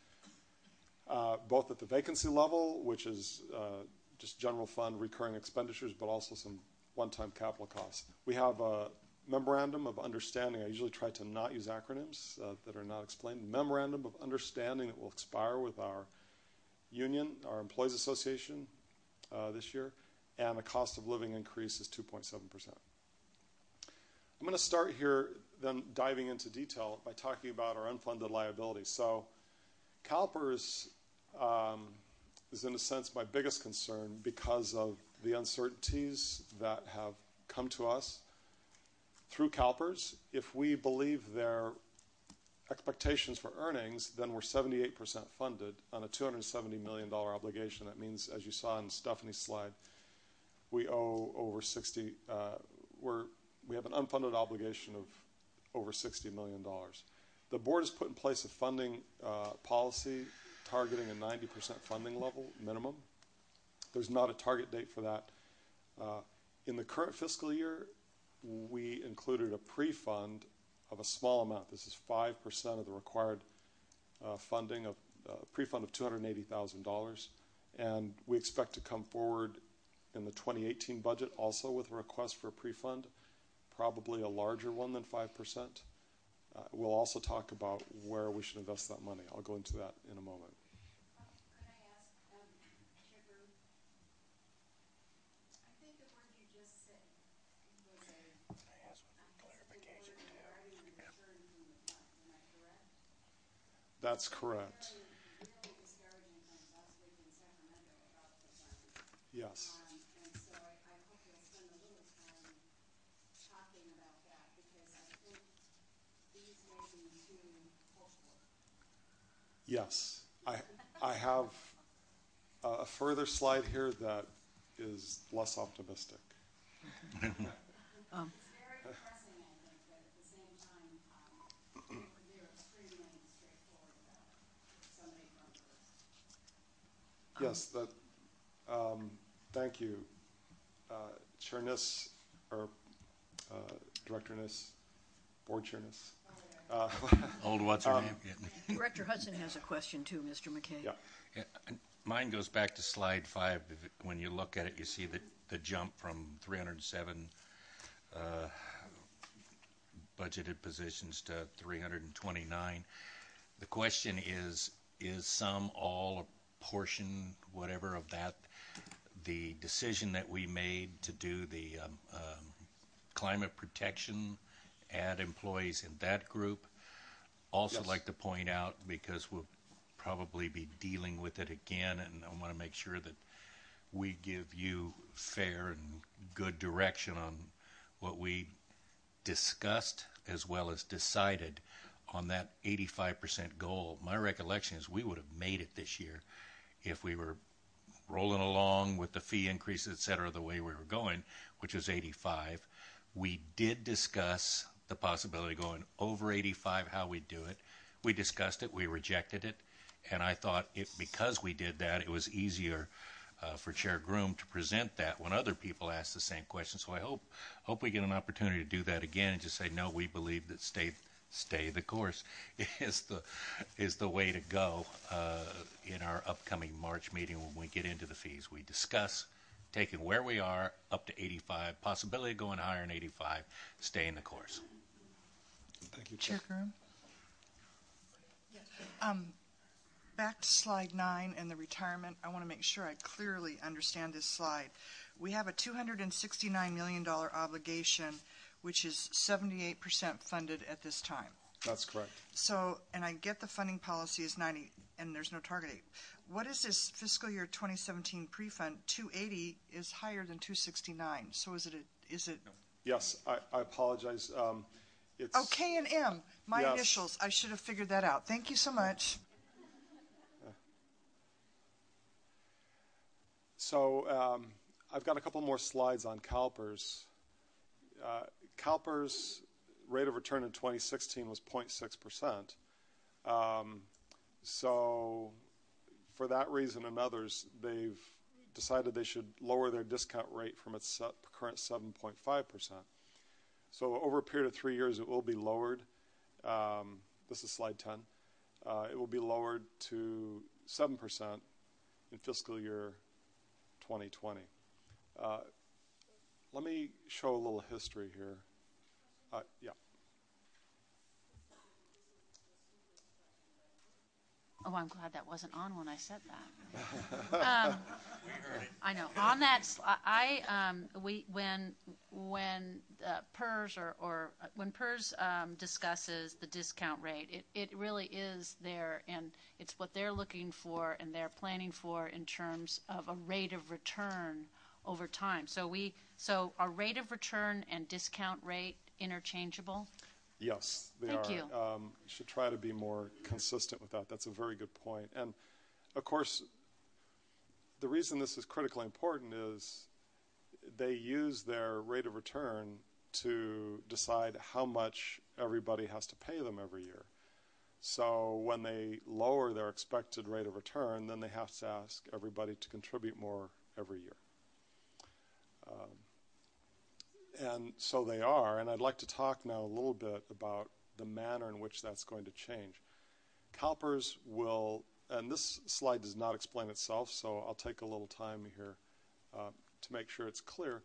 uh, both at the vacancy level, which is uh, just general fund recurring expenditures, but also some one-time capital costs. We have a memorandum of understanding. I usually try to not use acronyms uh, that are not explained. Memorandum of understanding that will expire with our union, our employees association uh, this year, and the cost of living increase is two point seven percent. I'm going to start here then diving into detail by talking about our unfunded liabilities. So CalPERS um, is in a sense my biggest concern because of the uncertainties that have come to us through CalPERS. If we believe their expectations for earnings, then we're seventy-eight percent funded on a two hundred seventy million dollars obligation. That means, as you saw in Stephanie's slide, we owe over sixty, uh, we're, we have an unfunded obligation of over sixty million dollars. The board has put in place a funding uh, policy targeting a ninety percent funding level minimum. There's not a target date for that. Uh, in the current fiscal year, we included a pre-fund of a small amount. This is five percent of the required uh, funding, of uh, pre-fund of two hundred eighty thousand dollars. And we expect to come forward in the twenty eighteen budget also with a request for a pre-fund, probably a larger one than five percent. Uh, we'll also talk about where we should invest that money. I'll go into that in a moment. That's correct. Yes. Yes. I, I have a further slide here that is less optimistic. um, Yes, that. Um, thank you, uh, Chair Niss, or uh, Director Niss, Board Chair Niss. Uh, Old what's her um, name? Yeah. Director Hudson has a question too, Mister McKay. Yeah. Yeah, mine goes back to slide five. If it, when you look at it, you see the, the jump from three hundred seven uh, budgeted positions to three hundred twenty-nine. The question is, is some, all, a portion, whatever of that, the decision that we made to do the um, um, climate protection, add employees in that group? Also Yes. like to point out, because we'll probably be dealing with it again, and I want to make sure that we give you fair and good direction on what we discussed as well as decided on that eighty-five percent goal. My recollection is we would have made it this year if we were rolling along with the fee increases, et cetera, the way we were going, which was eighty-five. We did discuss the possibility of going over eighty-five, how we do it. We discussed it, we rejected it, and I thought it, because we did that, it was easier uh, for Chair Groom to present that when other people asked the same question. So I hope hope we get an opportunity to do that again and just say, no, we believe that stay stay the course is the is the way to go uh, in our upcoming March meeting when we get into the fees. We discuss taking where we are up to eighty-five, possibility of going higher than eighty-five, staying the course. Thank you, Chair Groom. Um, back to slide nine and the retirement. I want to make sure I clearly understand this slide. We have a two hundred sixty-nine million dollars obligation, which is seventy-eight percent funded at this time. That's correct. So, and I get the funding policy is ninety, and there's no target date. What is this fiscal year twenty seventeen pre-fund? two eighty is higher than two sixty-nine. So is it? A, is it? Yes, I, I apologize. Um, it's Oh, K and M, my Yes. initials. I should have figured that out. Thank you so much. So um, I've got a couple more slides on CalPERS. Uh, CalPERS rate of return in twenty sixteen was zero point six percent. Um, so for that reason and others, they've decided they should lower their discount rate from its current seven point five percent. So over a period of three years, it will be lowered. Um, this is slide ten. Uh, it will be lowered to seven percent in fiscal year twenty twenty. Uh, let me show a little history here. Uh, yeah. Oh, I'm glad that wasn't on when I said that. um, I know. On that, sl- I um, we when when uh, PERS or, or uh, when PERS um, discusses the discount rate, it, it really is there, and it's what they're looking for and they're planning for in terms of a rate of return over time. So we so our rate of return and discount rate interchangeable. Yes, they Thank are. you. Um, should try to be more consistent with that. That's a very good point. And of course, the reason this is critically important is they use their rate of return to decide how much everybody has to pay them every year. So when they lower their expected rate of return, then they have to ask everybody to contribute more every year. Um, And so they are, and I'd like to talk now a little bit about the manner in which that's going to change. CalPERS will, and this slide does not explain itself, so I'll take a little time here. Uh, to make sure it's clear,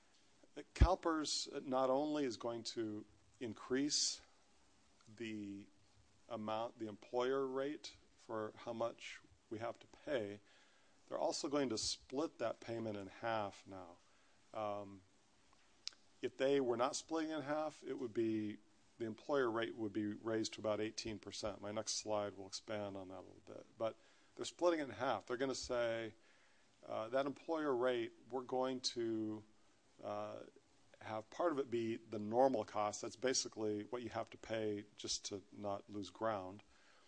CalPERS not only is going to increase the amount, the employer rate for how much we have to pay, they're also going to split that payment in half now. Um, if they were not splitting in half, it would be, the employer rate would be raised to about eighteen percent. My next slide will expand on that a little bit. But they're splitting it in half. They're going to say uh, that employer rate, we're going to uh, have part of it be the normal cost. That's basically what you have to pay just to not lose ground.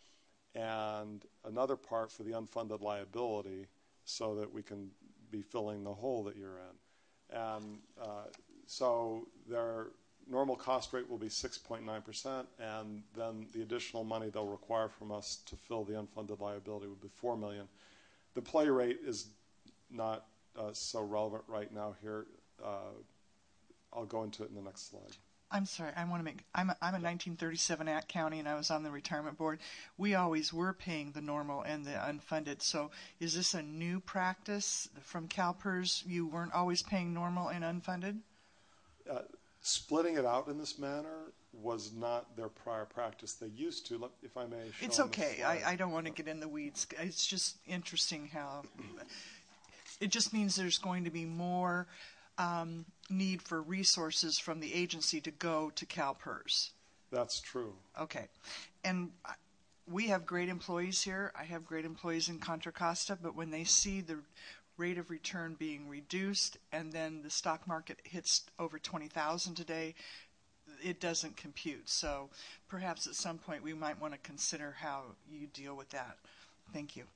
And another part for the unfunded liability so that we can be filling the hole that you're in. And uh, so their normal cost rate will be six point nine percent, and then the additional money they'll require from us to fill the unfunded liability would be four million dollars. The employer rate is not uh, so relevant right now here. Uh, I'll go into it in the next slide. I'm sorry, I want to make, I'm a, I'm a nineteen thirty-seven Act County, and I was on the retirement board. We always were paying the normal and the unfunded. So is this a new practice from CalPERS? You weren't always paying normal and unfunded? Uh, splitting it out in this manner was not their prior practice. They used to, if I may show It's okay. I, I don't want to get in the weeds. It's just interesting how it just means there's going to be more Um, need for resources from the agency to go to CalPERS. That's true. Okay. And we have great employees here. I have great employees in Contra Costa, but when they see the rate of return being reduced and then the stock market hits over twenty thousand today, it doesn't compute. So perhaps at some point we might want to consider how you deal with that. Thank you.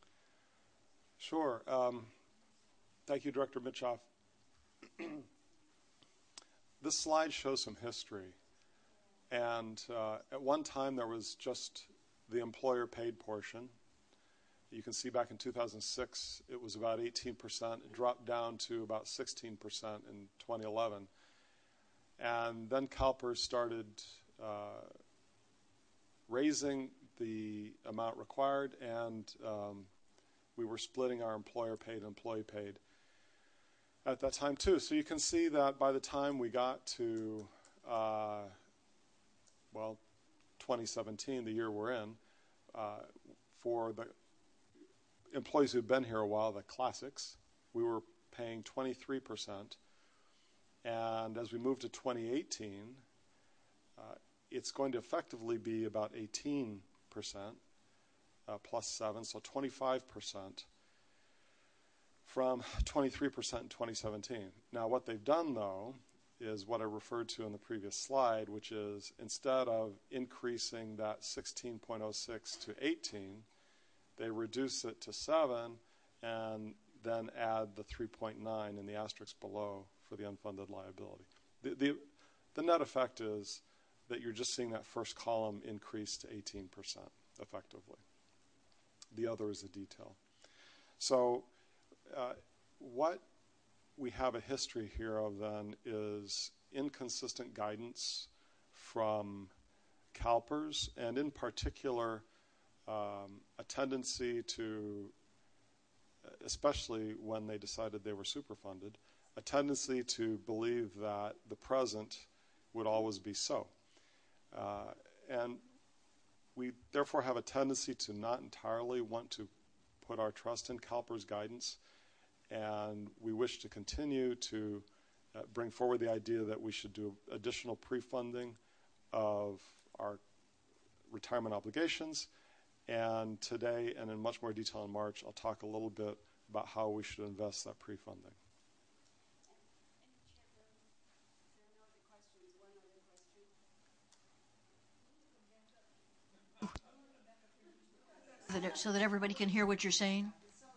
Sure. Um, thank you, Director Mitchoff. This slide shows some history, and uh, at one time there was just the employer paid portion. You can see back in two thousand six it was about eighteen percent. It dropped down to about sixteen percent in twenty eleven, and then CalPERS started uh, raising the amount required, and um, we were splitting our employer paid and employee paid at that time too. So you can see that by the time we got to, uh, well, twenty seventeen, the year we're in, uh, for the employees who've been here a while, the classics, we were paying twenty-three percent. And as we move to twenty eighteen, uh, it's going to effectively be about eighteen percent uh, plus seven, so twenty-five percent. From twenty-three percent in twenty seventeen. Now, what they've done, though, is what I referred to in the previous slide, which is instead of increasing that sixteen point oh six to eighteen, they reduce it to seven and then add the three point nine in the asterisk below for the unfunded liability. The, the, the net effect is that you're just seeing that first column increase to eighteen percent effectively. The other is a detail. So Uh, what we have a history here of then is inconsistent guidance from CalPERS, and in particular um, a tendency to, especially when they decided they were superfunded, a tendency to believe that the present would always be so. Uh, and we therefore have a tendency to not entirely want to put our trust in CalPERS guidance, and we wish to continue to uh, bring forward the idea that we should do additional pre-funding of our retirement obligations. And today, and in much more detail in March, I'll talk a little bit about how we should invest that pre-funding. So that everybody can hear what you're saying?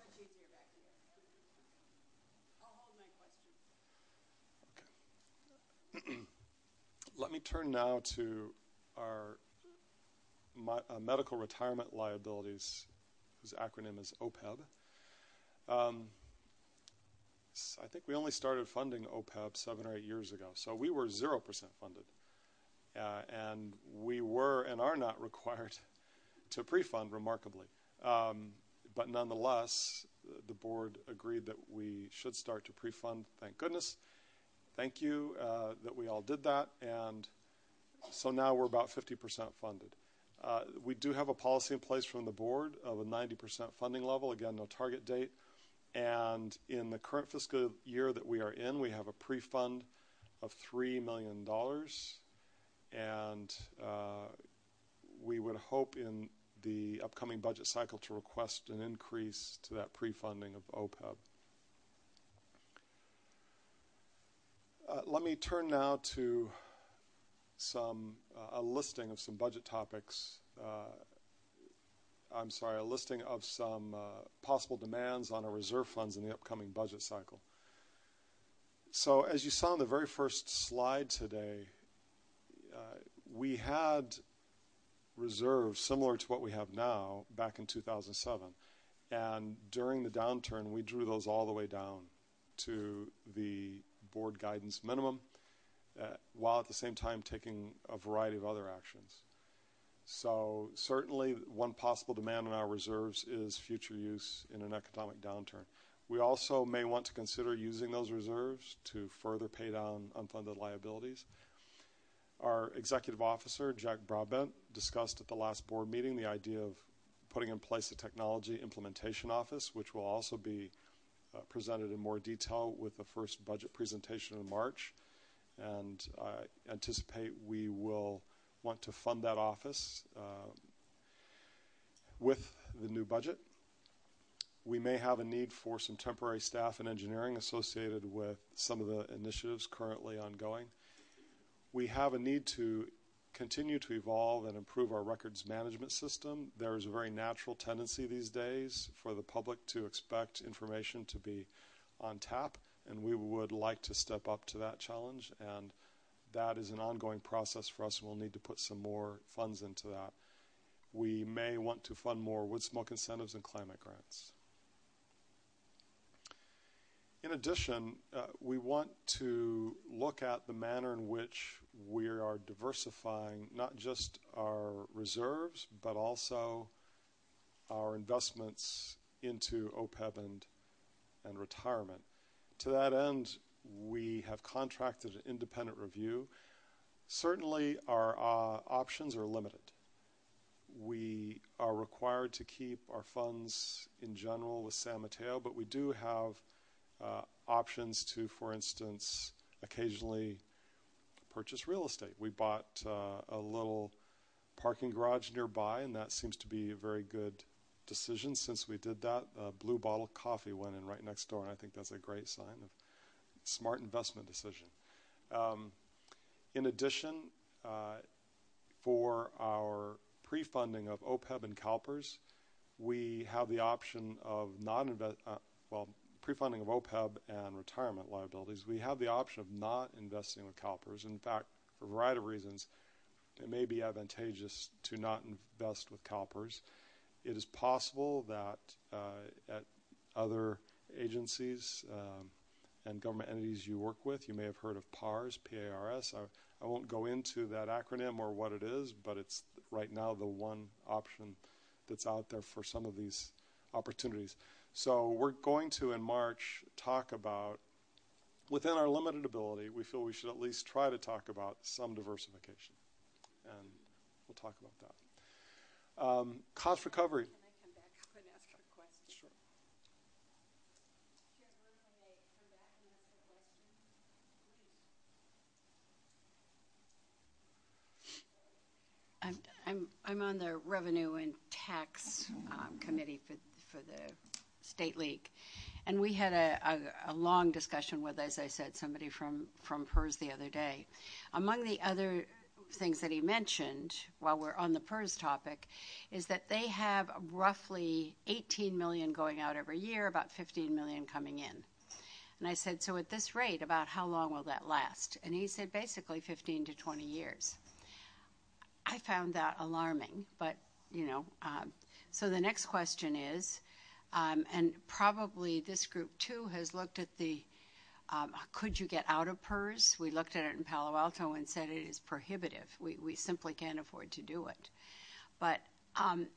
Let me turn now to our my, uh, medical retirement liabilities, whose acronym is O P E B. Um, I think we only started funding O P E B seven or eight years ago, so we were zero percent funded. Uh, and we were and are not required to pre-fund, remarkably. Um, but nonetheless, the board agreed that we should start to pre-fund. Thank goodness. Thank you uh, that we all did that. And so now we're about fifty percent funded. Uh, we do have a policy in place from the board of a ninety percent funding level. Again, no target date. And in the current fiscal year that we are in, we have a pre-fund of three million dollars. And uh, we would hope in the upcoming budget cycle to request an increase to that pre-funding of O P E B. Uh, let me turn now to some uh, a listing of some budget topics. Uh, I'm sorry, a listing of some uh, possible demands on our reserve funds in the upcoming budget cycle. So as you saw in the very first slide today, uh, we had reserves similar to what we have now back in two thousand seven. And during the downturn, we drew those all the way down to the board guidance minimum, uh, while at the same time taking a variety of other actions. So certainly one possible demand on our reserves is future use in an economic downturn. We also may want to consider using those reserves to further pay down unfunded liabilities. Our executive officer, Jack Broadbent, discussed at the last board meeting the idea of putting in place a technology implementation office, which will also be uh, presented in more detail with the first budget presentation in March. And I anticipate we will want to fund that office uh, with the new budget. We may have a need for some temporary staff and engineering associated with some of the initiatives currently ongoing. We have a need to continue to evolve and improve our records management system. There is a very natural tendency these days for the public to expect information to be on tap, and we would like to step up to that challenge, and that is an ongoing process for us, and we'll need to put some more funds into that. We may want to fund more wood smoke incentives and climate grants. In addition, uh, we want to look at the manner in which we are diversifying not just our reserves, but also our investments into O P E B and, and retirement. To that end, we have contracted an independent review. Certainly, our uh, options are limited. We are required to keep our funds in general with San Mateo, but we do have Uh, options to, for instance, occasionally purchase real estate. We bought uh, a little parking garage nearby, and that seems to be a very good decision since we did that. Uh, Blue Bottle Coffee went in right next door, and I think that's a great sign of smart investment decision. Um, in addition, uh, for our pre-funding of O P E B and CalPERS, we have the option of not invest, uh, well, pre-funding of O P E B and retirement liabilities, we have the option of not investing with CalPERS. In fact, for a variety of reasons, it may be advantageous to not invest with CalPERS. It is possible that uh, at other agencies um, and government entities you work with, you may have heard of P A R S, P A R S. I, I won't go into that acronym or what it is, but it's right now the one option that's out there for some of these opportunities. So we're going to, in March, talk about, within our limited ability, we feel we should at least try to talk about some diversification. And we'll talk about that. Um, cost recovery. Can I come back up and ask a question? Sure. I'm, I'm, I'm on the Revenue and Tax um, Committee for, for the State League. And we had a, a, a long discussion with, as I said, somebody from, from PERS the other day. Among the other things that he mentioned, while we're on the PERS topic, is that they have roughly eighteen million dollars going out every year, about fifteen million dollars coming in. And I said, so at this rate, about how long will that last? And he said, basically fifteen to twenty years. I found that alarming, but, you know, um, so the next question is, um, and probably this group too has looked at the, um, could you get out of PERS? We looked at it in Palo Alto and said it is prohibitive. We, we simply can't afford to do it. But um,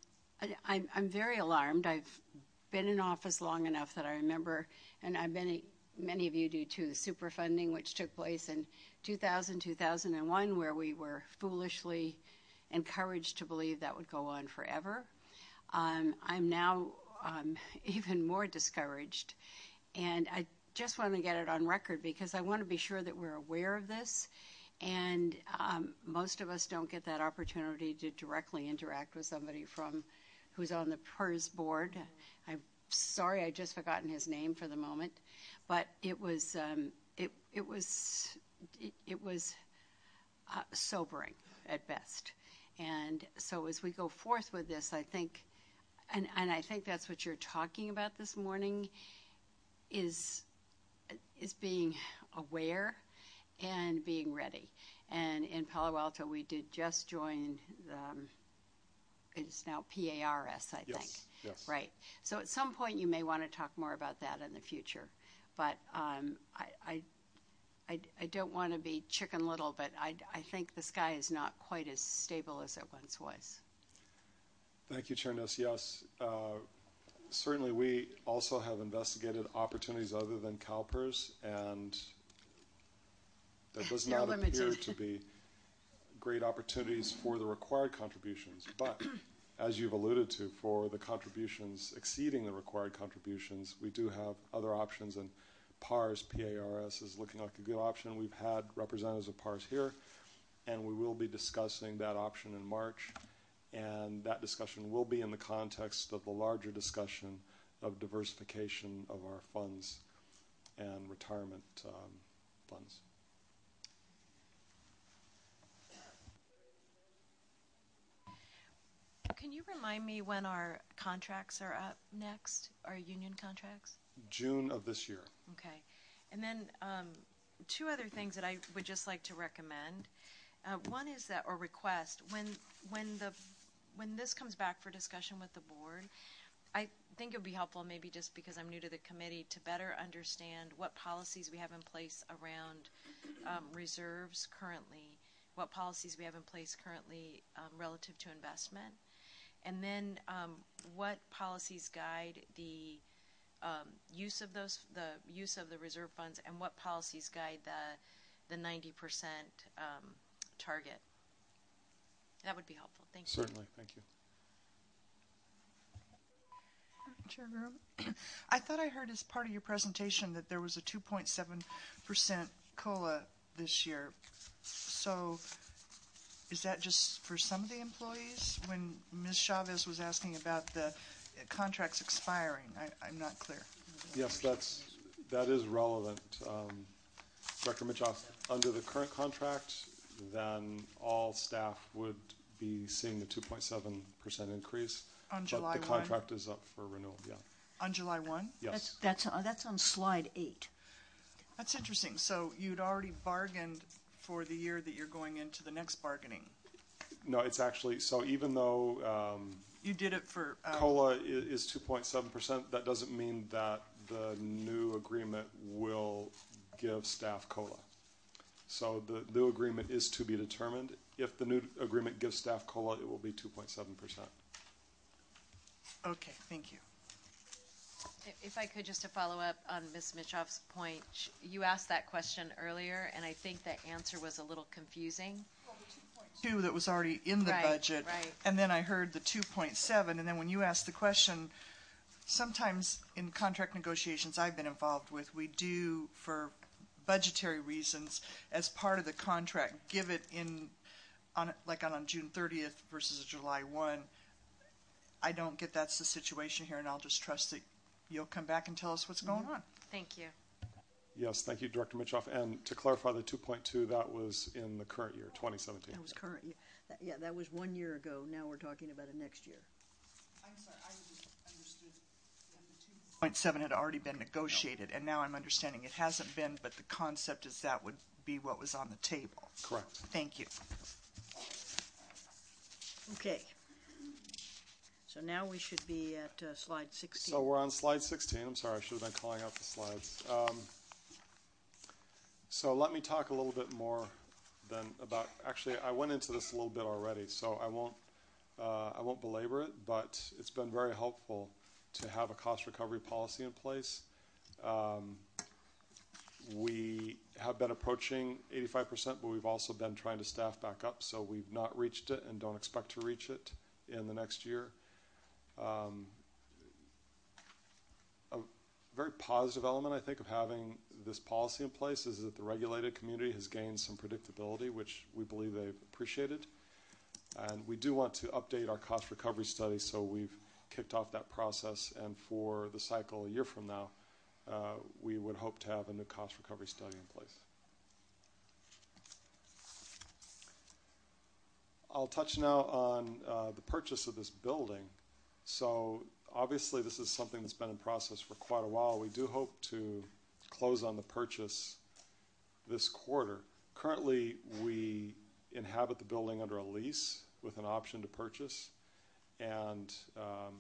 I, I'm, I'm very alarmed. I've been in office long enough that I remember, and I've been, many of you do too, the super funding, which took place in two thousand, two thousand one, where we were foolishly encouraged to believe that would go on forever. Um, I'm now um, even more discouraged, and I just want to get it on record because I want to be sure that we're aware of this, and um, most of us don't get that opportunity to directly interact with somebody from who's on the P E R S board. I'm sorry, I just forgotten his name for the moment, but it was um, it it was it, it was uh, sobering at best. And so as we go forth with this, I think, and, and I think that's what you're talking about this morning, is is being aware and being ready. And in Palo Alto, we did just join the, um, it's now P A R S, I Yes, think. yes. Right. So at some point, you may want to talk more about that in the future. But um, I, I, I, I don't want to be Chicken Little, but I, I think the sky is not quite as stable as it once was. Thank you, Chair Ness. Yes, uh, certainly we also have investigated opportunities other than CalPERS, and there does They're not limited. appear to be great opportunities for the required contributions. But as you've alluded to, for the contributions exceeding the required contributions, we do have other options, and P A R S, P A R S is looking like a good option. We've had representatives of P A R S here, and we will be discussing that option in March. And that discussion will be in the context of the larger discussion of diversification of our funds and retirement um, funds. Can you remind me when our contracts are up next, our union contracts? June of this year. Okay. And then um, two other things that I would just like to recommend. Uh, one is that, or request, when when the when this comes back for discussion with the board, I think it would be helpful, maybe just because I'm new to the committee, to better understand what policies we have in place around um, reserves currently, what policies we have in place currently um, relative to investment, and then um, what policies guide the um, use of those, the use of the reserve funds, and what policies guide the the ninety percent um, target. That would be helpful. Thank you. Certainly. Thank you. Chair Groom, I thought I heard as part of your presentation that there was a two point seven percent COLA this year. So is that just for some of the employees? When Miz Chavez was asking about the contracts expiring, I, I'm not clear. Yes, that's, that is relevant. Um, Director Mitchoff, under the current contract, then all staff would be seeing the two point seven percent increase. On July but the contract is up for renewal, yeah. On July first? Yes. That's, that's, uh, that's on slide eight. That's interesting. So you'd already bargained for the year that you're going into the next bargaining. No, it's actually, so even though um, You did it for... Um, COLA is, is two point seven percent, that doesn't mean that the new agreement will give staff COLA. So the new agreement is to be determined. If the new agreement gives staff COLA, it will be two point seven percent. Okay, thank you. If I could, just to follow up on Miz Mitchoff's point, sh- you asked that question earlier, and I think the answer was a little confusing. Two that was already in the Right, budget, right. and then I heard the two point seven, and then when you asked the question, sometimes in contract negotiations I've been involved with, we do, for budgetary reasons, as part of the contract, give it in, on like on, on June thirtieth versus July first. I don't get that's the situation here, and I'll just trust that you'll come back and tell us what's going on. Thank you. Yes, thank you, Director Mitchoff. And to clarify, the two point two, that was in the current year, twenty seventeen. That was current year. That, yeah, that was one year ago. Now we're talking about it next year. I'm sorry, I just understood that the two point seven had already been negotiated, and now I'm understanding it hasn't been, but the concept is that would be what was on the table. Correct. Thank you. Okay. So now we should be at uh, slide sixteen. So we're on slide sixteen. I'm sorry, I should have been calling out the slides. Um, so let me talk a little bit more than about, actually, I went into this a little bit already, so I won't uh, I won't belabor it, but it's been very helpful to have a cost recovery policy in place. Um, we have been approaching eighty-five percent, but we've also been trying to staff back up, so we've not reached it and don't expect to reach it in the next year. Um, a very positive element, I think, of having this policy in place is that the regulated community has gained some predictability, which we believe they've appreciated. And we do want to update our cost recovery study, so we've kicked off that process, and for the cycle a year from now, uh, we would hope to have a new cost recovery study in place. I'll touch now on uh, the purchase of this building. So obviously this is something that's been in process for quite a while. We do hope to close on the purchase this quarter. Currently, we inhabit the building under a lease with an option to purchase, and um,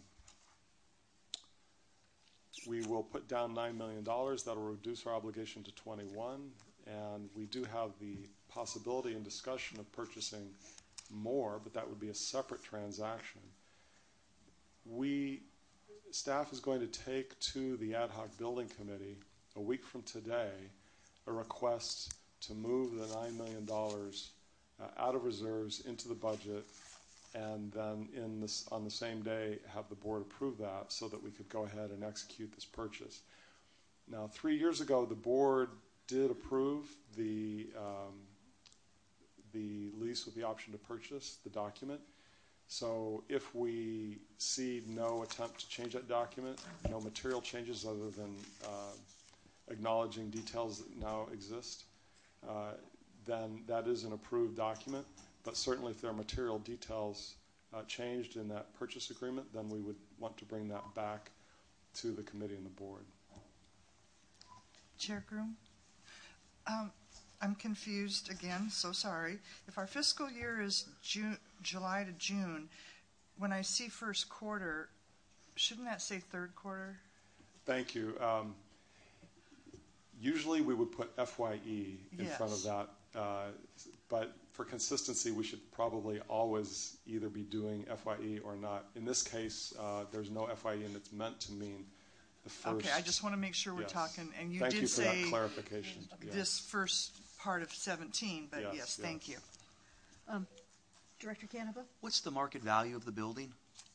we will put down nine million dollars. That will reduce our obligation to twenty-one, and we do have the possibility and discussion of purchasing more, but that would be a separate transaction. We, staff is going to take to the ad hoc building committee a week from today a request to move the nine million dollars uh, out of reserves into the budget, and then in this, on the same day have the board approve that so that we could go ahead and execute this purchase. Now, three years ago, the board did approve the um, the lease with the option to purchase the document. So if we see no attempt to change that document, no material changes other than uh, acknowledging details that now exist, uh, then that is an approved document. But certainly if there are material details uh, changed in that purchase agreement, then we would want to bring that back to the committee and the board. Chair Groom? Um, I'm confused again, so sorry. If our fiscal year is June, July to June, when I see first quarter, shouldn't that say third quarter? Thank you. Um, usually we would put F Y E in Yes. front of that, uh, but for consistency we should probably always either be doing F Y E or not. In this case, uh, there's no F Y E, and it's meant to mean the first. Okay, I just want to make sure we're yes. talking, and you Thank did you for say that clarification. Yeah. this first part of seventeen, but Yes, yes, yes. thank you. Um, Director Canova? What's the market value of the building?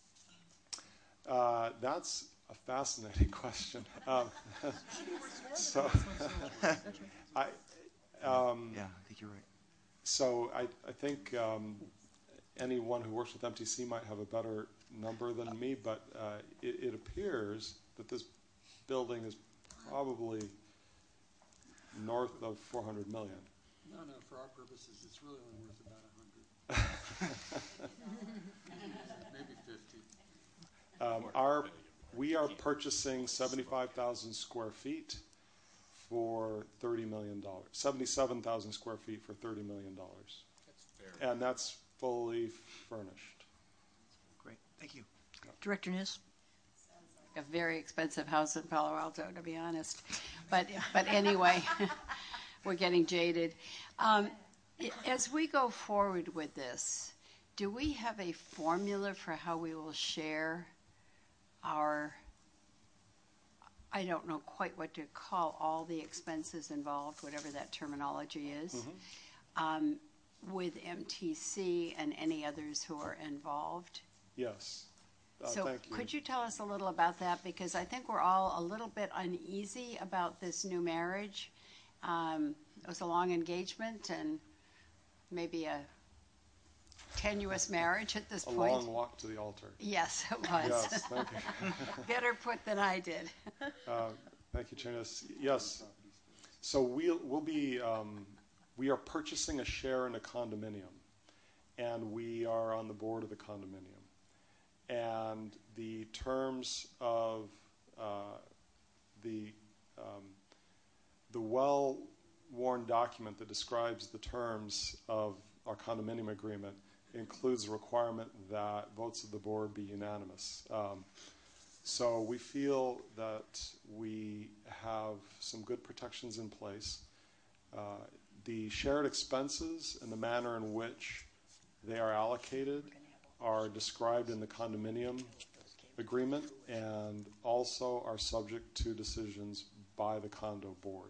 Uh, that's a fascinating question. Um, so, I, um, yeah, I think you're right. So I, I think um, anyone who works with M T C might have a better number than me, but uh, it, it appears that this building is probably north of four hundred million. No, no, for our purposes, it's really only worth about a hundred. Maybe fifty. Um, our, we are purchasing seventy-five thousand square feet for thirty million dollars. seventy-seven thousand square feet for thirty million dollars. That's fair. And that's fully furnished. Great, thank you. Director Niss? A very expensive house in Palo Alto, to be honest. But but anyway, we're getting jaded. Um, i- as we go forward with this, do we have a formula for how we will share our, I don't know quite what to call all the expenses involved, whatever that terminology is, Mhm. um, with M T C and any others who are involved? Yes. Uh, So thank you. could you tell us a little about that? Because I think we're all a little bit uneasy about this new marriage. Um, it was a long engagement and maybe a tenuous marriage at this A point. long walk to the altar. Yes, it was. Yes, thank you. Better put than I did. Uh, thank you, Chanis. Yes. So we'll, we'll be, um, we are purchasing a share in a condominium, and we are on the board of the condominium. And the terms of uh, the um, the well-worn document that describes the terms of our condominium agreement includes a requirement that votes of the board be unanimous. Um, so we feel that we have some good protections in place. Uh, the shared expenses and the manner in which they are allocated are described in the condominium agreement and also are subject to decisions by the condo board.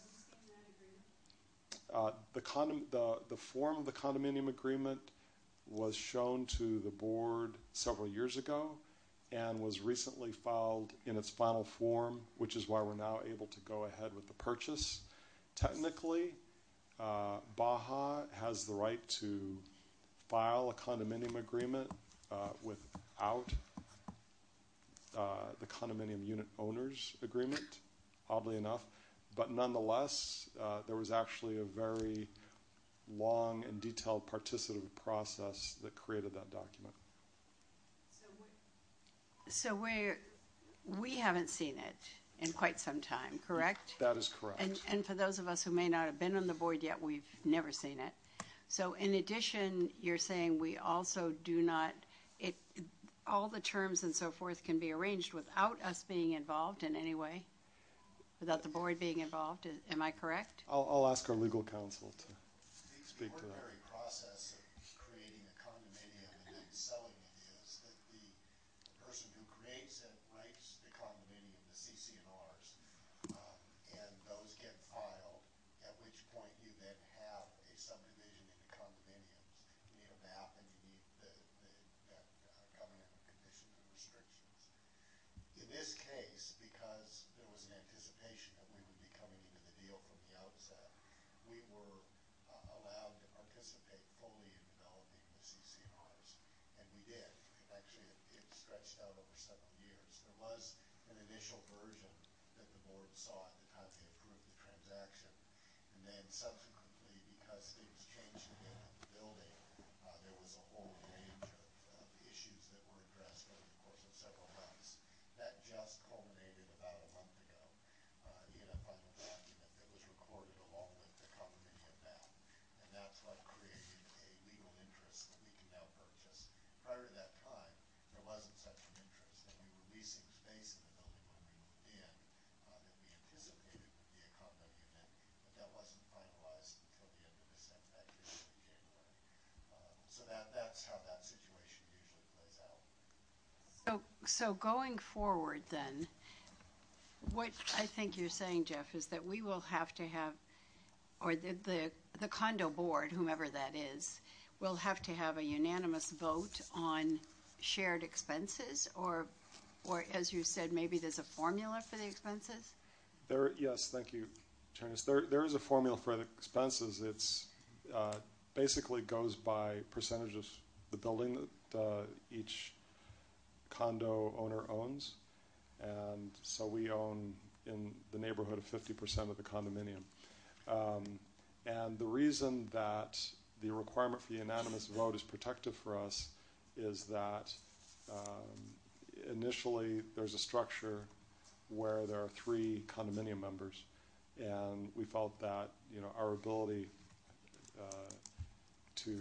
Uh, the, condom, the, the form of the condominium agreement was shown to the board several years ago and was recently filed in its final form, which is why we're now able to go ahead with the purchase. Technically, uh, Baja has the right to file a condominium agreement uh, without uh, the condominium unit owners agreement, oddly enough. But nonetheless, uh, there was actually a very long and detailed participative process that created that document. So we're, we haven't seen it in quite some time, correct? That is correct. And, and for those of us who may not have been on the board yet, we've never seen it. So in addition, you're saying we also do not, it, all the terms and so forth can be arranged without us being involved in any way? Without the board being involved? Am I correct? I'll, I'll ask our legal counsel to speak to that. The ordinary process of creating a condominium and then selling it is that the, the person who creates it writes the condominium, the C C N Rs, um, and those get filed, at which point you then have a subdivision into condominiums. You need a map and you need the, the that, uh, covenant of conditions and restrictions. In this case, because there was an anticipation that we would be coming into the deal from the outset, we were uh, allowed to participate fully in developing the C C N Rs, and we did. And actually, it, it stretched out over several years. There was an initial version that the board saw at the time they approved the transaction, and then subsequently, because things changed a bit in the building, uh, there was a whole range of, of issues that were addressed over the course of several months. That just culminated about a month ago uh, in a final document that was recorded along with the condominium map. And that's what created a legal interest that we can now purchase. Prior to that time, there wasn't such an interest, and we were leasing space in the building when we moved in uh, that we anticipated would be a condo unit, but that wasn't finalized until the end of December, actually early January. Uh, so that, that's how that situation usually plays out. So, so going forward then, what I think you're saying, Jeff, is that we will have to have, or the, the, the condo board, whomever that is, will have to have a unanimous vote on shared expenses, or, or as you said, maybe there's a formula for the expenses? There, yes, thank you, Janice. There, there is a formula for the expenses. It's uh, basically goes by percentage of the building that uh, each condo owner owns, and so we own in the neighborhood of fifty percent of the condominium. Um, and the reason that the requirement for the unanimous vote is protective for us is that um, initially there's a structure where there are three condominium members, and we felt that you know our ability uh, to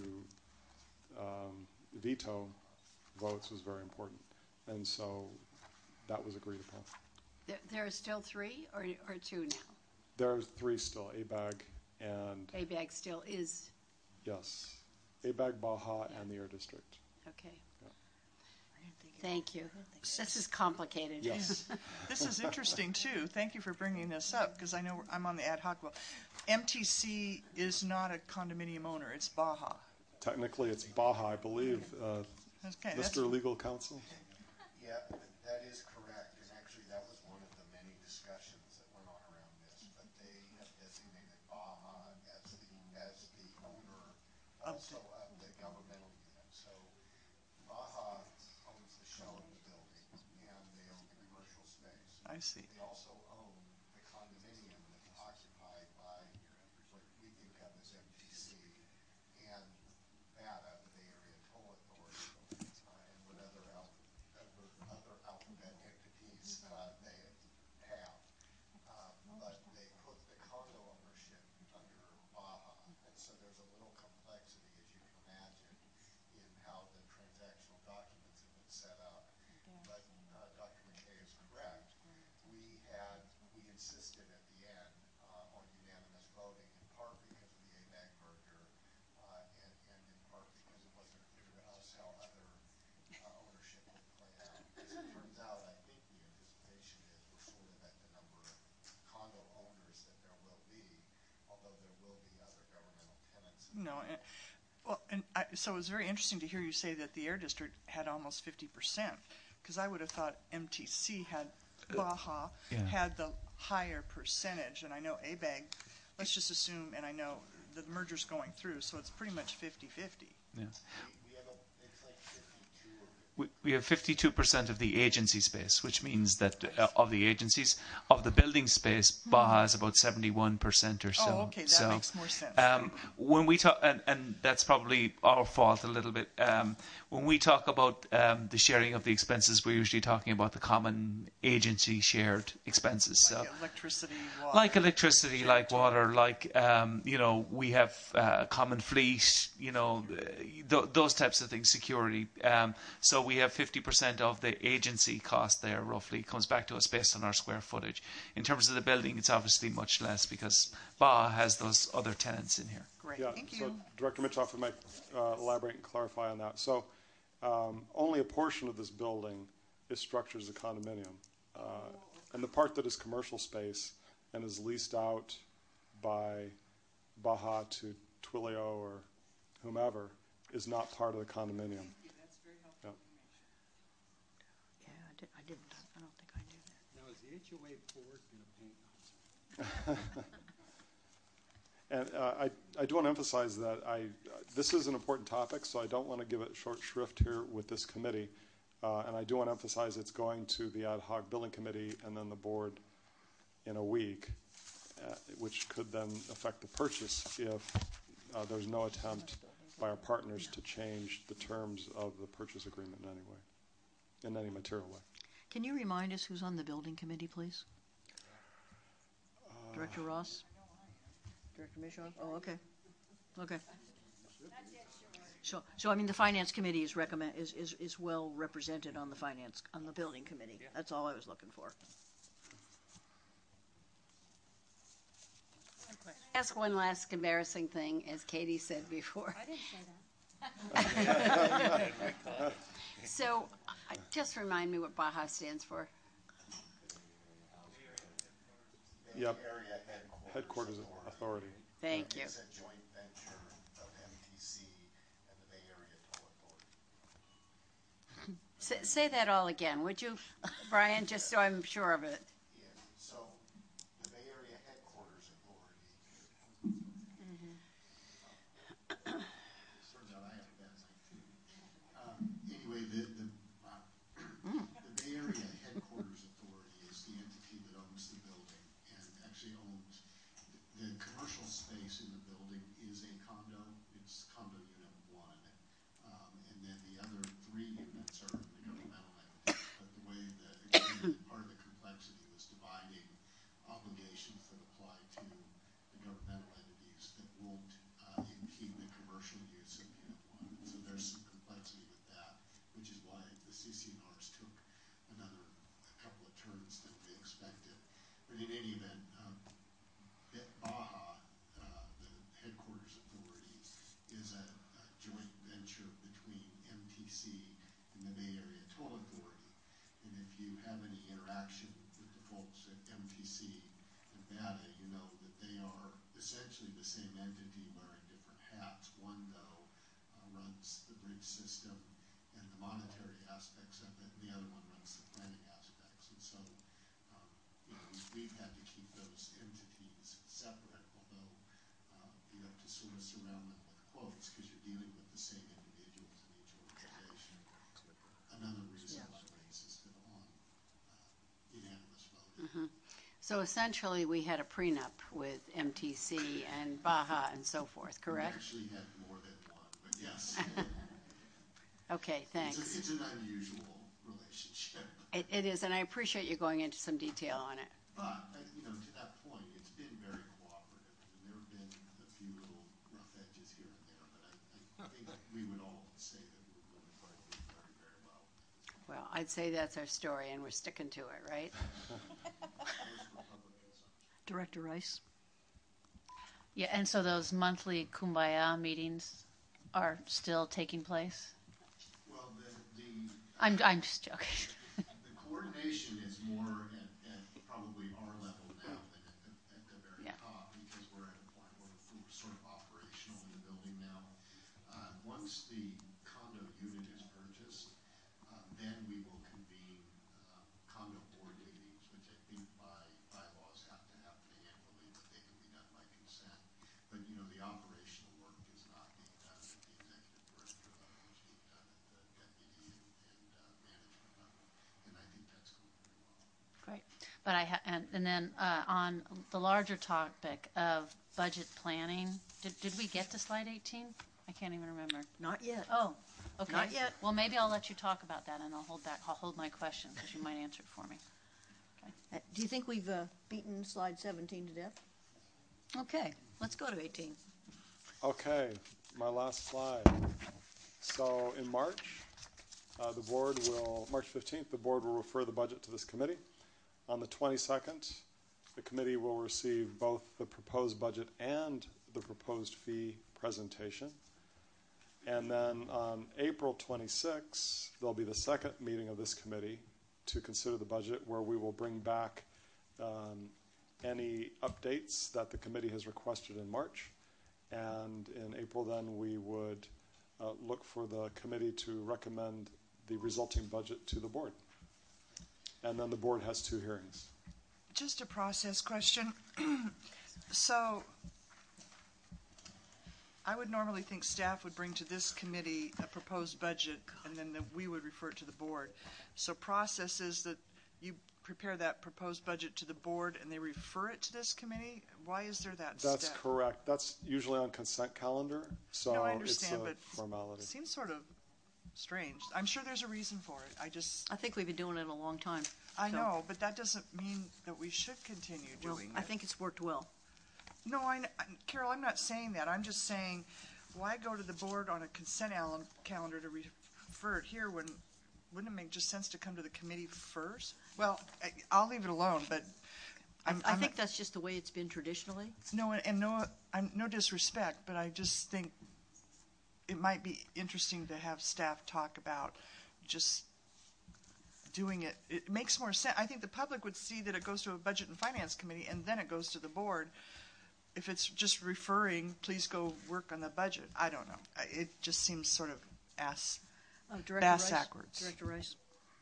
um, veto votes was very important, and so that was agreed upon. There, there are still three or, or two now? There are three still, A B A G and... A B A G still is? Yes. A B A G, Baja, yeah. And the Air District. Okay. Yeah. Thank you. This is complicated. Yes. This is interesting, too. Thank you for bringing this up, because I know I'm on the ad hoc. Well, M T C is not a condominium owner. It's Baja. Technically, it's Baja, I believe. Uh, okay, Mister Legal Counsel? Yeah, that is correct. And actually, that was one of the many discussions that went on around this. But they have designated Baja as the, as the owner also of the governmental unit. So Baja owns the shell of the building, and they own the commercial space. I see. They also own the condominium that's occupied by what we think of as M T C and B A T A, the Bay Area Toll Authority, uh, and what other, al- other, other alphabet entities uh, they have. Um, but they put the condo ownership under Baja, and so there's a little complexity, as you can imagine, in how the transactional documents have been set up. But uh, Doctor McKay is correct. We had so it was very interesting to hear you say that the Air District had almost fifty percent, because I would have thought M T C had, Baja, Yeah. had the higher percentage, and I know A B A G, let's just assume, and I know the merger's going through, so it's pretty much fifty-fifty. Yeah. We have a, it's like fifty-two or We, we have fifty-two percent of the agency space, which means that uh, of the agencies, of the building space, Baja is about seventy-one percent or so. Oh, okay, that so, makes more sense. Um, when we talk, and, and that's probably our fault a little bit, um, when we talk about um, the sharing of the expenses, we're usually talking about the common agency shared expenses. Like so, electricity, water. like electricity, like water, like, um, you know, we have uh, common fleet, you know, th- those types of things, security. Um, so we have fifty percent of the agency cost there, roughly, comes back to us based on our square footage. In terms of the building, it's obviously much less because B A has those other tenants in here. Great, Yeah, thank so you. Director Mitchoff might uh, elaborate and clarify on that. So um, only a portion of this building is structured as a condominium. Uh, and the part that is commercial space and is leased out by Baja to Twilio or whomever is not part of the condominium. Yeah. Yeah, I, did, I didn't. I don't think I knew that. Now, is the H O A board going to paint? And uh, I, I do want to emphasize that I, this is an important topic, so I don't want to give it short shrift here with this committee. Uh, and I do want to emphasize it's going to the ad hoc building committee and then the board in a week, uh, which could then affect the purchase if uh, there's no attempt by our partners to change the terms of the purchase agreement in any way, in any material way. Can you remind us who's on the building committee, please? Uh, Director Ross? Director Mishoff? Oh, okay. Okay. So, so I mean, the finance committee is recommend is, is, is well represented on the finance on the building committee. That's all I was looking for. Ask one last embarrassing thing, as Katie said before. I didn't say that. So, uh, just remind me what Baja stands for. Yep. area Headquarters Authority. Thank you. It's a joint venture of M T C and the Bay Area Toll Authority. Say, say that all again, would you, Brian, just so I'm sure of it. Yeah, so the Bay Area Headquarters Authority. Turns out I have a bad night too. Um, anyway, the the, uh, the Bay Area Headquarters Authority is the entity that owns the building and actually owns the, the commercial space in the building is a condo. It's condo unit one, um, and then the other three units are the governmental entities. But the way the agreement, part of the complexity was dividing obligations that apply to the governmental entities that won't uh, impede the commercial use of unit one. And so there's some complexity with that, which is why the C C N Rs took another a couple of turns than we expected. But in any event, um, Baja, uh, the headquarters authority, is a, a joint venture between M T C and the Bay Area Toll Authority. And if you have any interaction with the folks at M T C and B A T A, you know that they are essentially the same entity wearing different hats. One, though, uh, runs the bridge system and the monetary aspects of it, and the other one runs the planning aspects. And so, um, you know, we've, we've had to keep those entities separate, although uh, you have to sort of surround them with quotes because you're dealing with the same individuals in each organization. Another reason why we insisted on uh, unanimous voting. Mm-hmm. So essentially, we had a prenup with M T C and Baja and so forth, correct? We actually had more than one, but yes. Okay, thanks. It's, a, it's an unusual relationship. It, it is, and I appreciate you going into some detail on it. But, uh, you know, to that point, it's been very cooperative. And there have been a few little rough edges here and there, but I, I think we would all say that we're moving forward very, very well. Well, I'd say that's our story, and we're sticking to it, right? Director Rice? Yeah, and so those monthly Kumbaya meetings are still taking place? Well, the, the I'm, I'm just joking. the coordination is more at, at probably our level now than at the, at the very Yeah. top because we're at a point where we're sort of operational in the building now. Uh, once But I ha- and, and then uh, on the larger topic of budget planning, did, did we get to slide eighteen? I can't even remember. Not yet. Oh, okay. Not yet. Well, maybe I'll let you talk about that, and I'll hold back. I'll hold my question because you might answer it for me. Uh, Do you think we've uh, beaten slide seventeen to death? Okay, let's go to eighteen. Okay, my last slide. So in March, uh, the board will, March fifteenth, the board will refer the budget to this committee. On the twenty-second, the committee will receive both the proposed budget and the proposed fee presentation. And then on April twenty-sixth, there'll be the second meeting of this committee to consider the budget, where we will bring back um, any updates that the committee has requested in March. And in April, then, we would uh, look for the committee to recommend the resulting budget to the board. And then the board has two hearings. Just a process question. So I would normally think staff would bring to this committee a proposed budget, and then the, we would refer it to the board. So process is that you prepare that proposed budget to the board and they refer it to this committee? Why is there that That's step? correct. That's usually on consent calendar, so No, I understand, it's a but formality. It seems sort of strange. I'm sure there's a reason for it. I just I think we've been doing it a long time. I so- know, but that doesn't mean that we should continue Well, doing I it. think it's worked well. No, I, kn- Carol, I'm not saying that. I'm just saying, why go to the board on a consent al- calendar to refer it here when, wouldn't it make just sense to come to the committee first? Well, I, I'll leave it alone, but I'm, I I'm think that's just the way it's been traditionally. no, and no, I'm no disrespect, but I just think it might be interesting to have staff talk about just doing it. It makes more sense. I think the public would see that it goes to a budget and finance committee and then it goes to the board. If it's just referring, please go work on the budget. I don't know. I- It just seems sort of ass, Uh, Director bass Rice? backwards. Director Rice.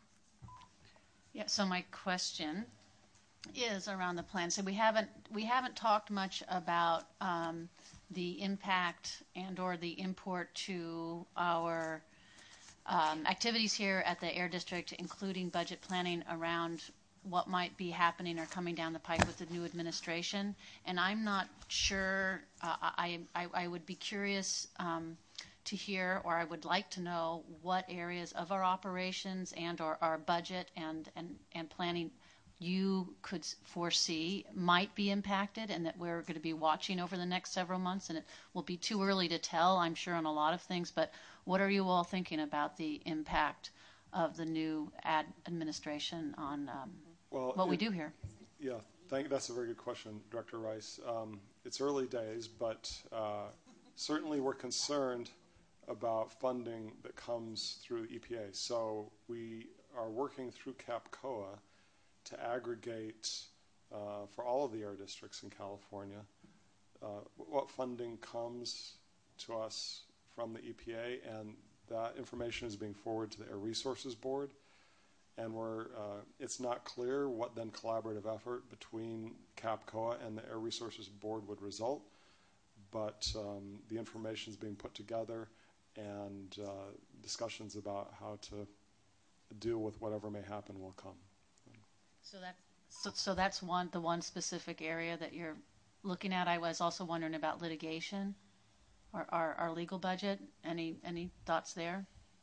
Yeah, so my question is around the plan. So we haven't we haven't talked much about um, the impact and or the import to our um, activities here at the Air District, including budget planning around what might be happening or coming down the pipe with the new administration. And I'm not sure. Uh, I, I I would be curious. Um, to hear, or I would like to know what areas of our operations and or our budget and, and, and planning you could foresee might be impacted, and that we're going to be watching over the next several months. And it will be too early to tell, I'm sure, on a lot of things, but what are you all thinking about the impact of the new ad administration on um, Well, what we it- do here? Yeah, thank, that's a very good question, Director Rice. Um, it's early days, but uh, certainly we're concerned about funding that comes through E P A. So we are working through CAPCOA to aggregate uh, for all of the air districts in California uh, what funding comes to us from the E P A, and that information is being forwarded to the Air Resources Board. And we're, uh, it's not clear what then collaborative effort between CAPCOA and the Air Resources Board would result, but um, the information is being put together, and uh, discussions about how to deal with whatever may happen will come. So that so, so that's one the one specific area that you're looking at. I was also wondering about litigation, or our, our legal budget. Any any thoughts there?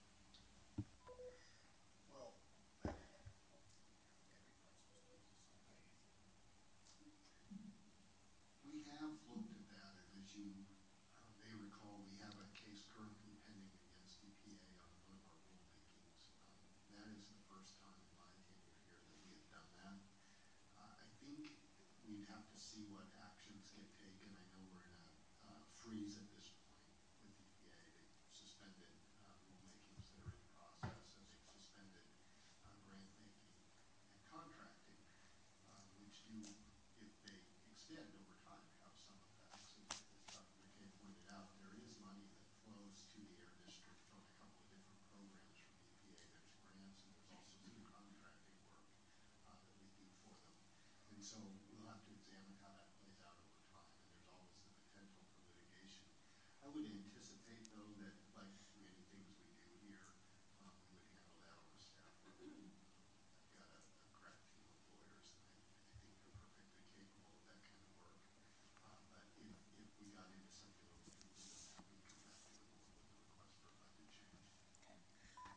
We have looked at that, and as you uh, may recall, we have a case currently pending against E P A on one of our rulemakings. Um, that is the first time in my tenure here that we have done that. Uh, I think we'd have to see what actions get taken. I know we're in a uh, freeze at this point with E P A. They've suspended uh, rulemakings that are in process, and they've suspended uh, grant making and contracting, uh, which do, if they extend over time, have some effects. And as Doctor McKay pointed out, there is money that flows to the Air District from a couple of different programs from E P A. There's grants, and there's also some contracting work uh, that we do for them. And so we'll have to examine how that plays out over time, and there's always the potential for litigation.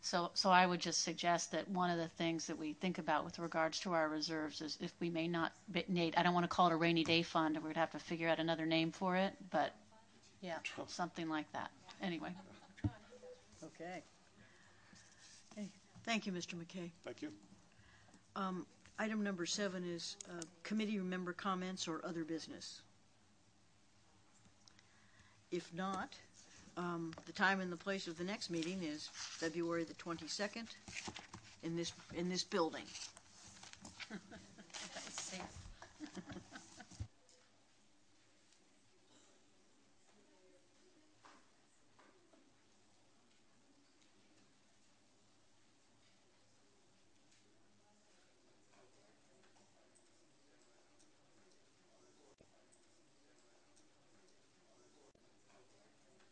So, so I would just suggest that one of the things that we think about with regards to our reserves is if we may not, be- Nate, I don't want to call it a rainy day fund, and we're going to have to figure out another name for it, but yeah, something like that. Anyway. Okay. Okay. Thank you, Mister McKay. Thank you. Um, item number seven is uh, committee member comments or other business. If not, um, the time and the place of the next meeting is February the twenty-second in this in this building.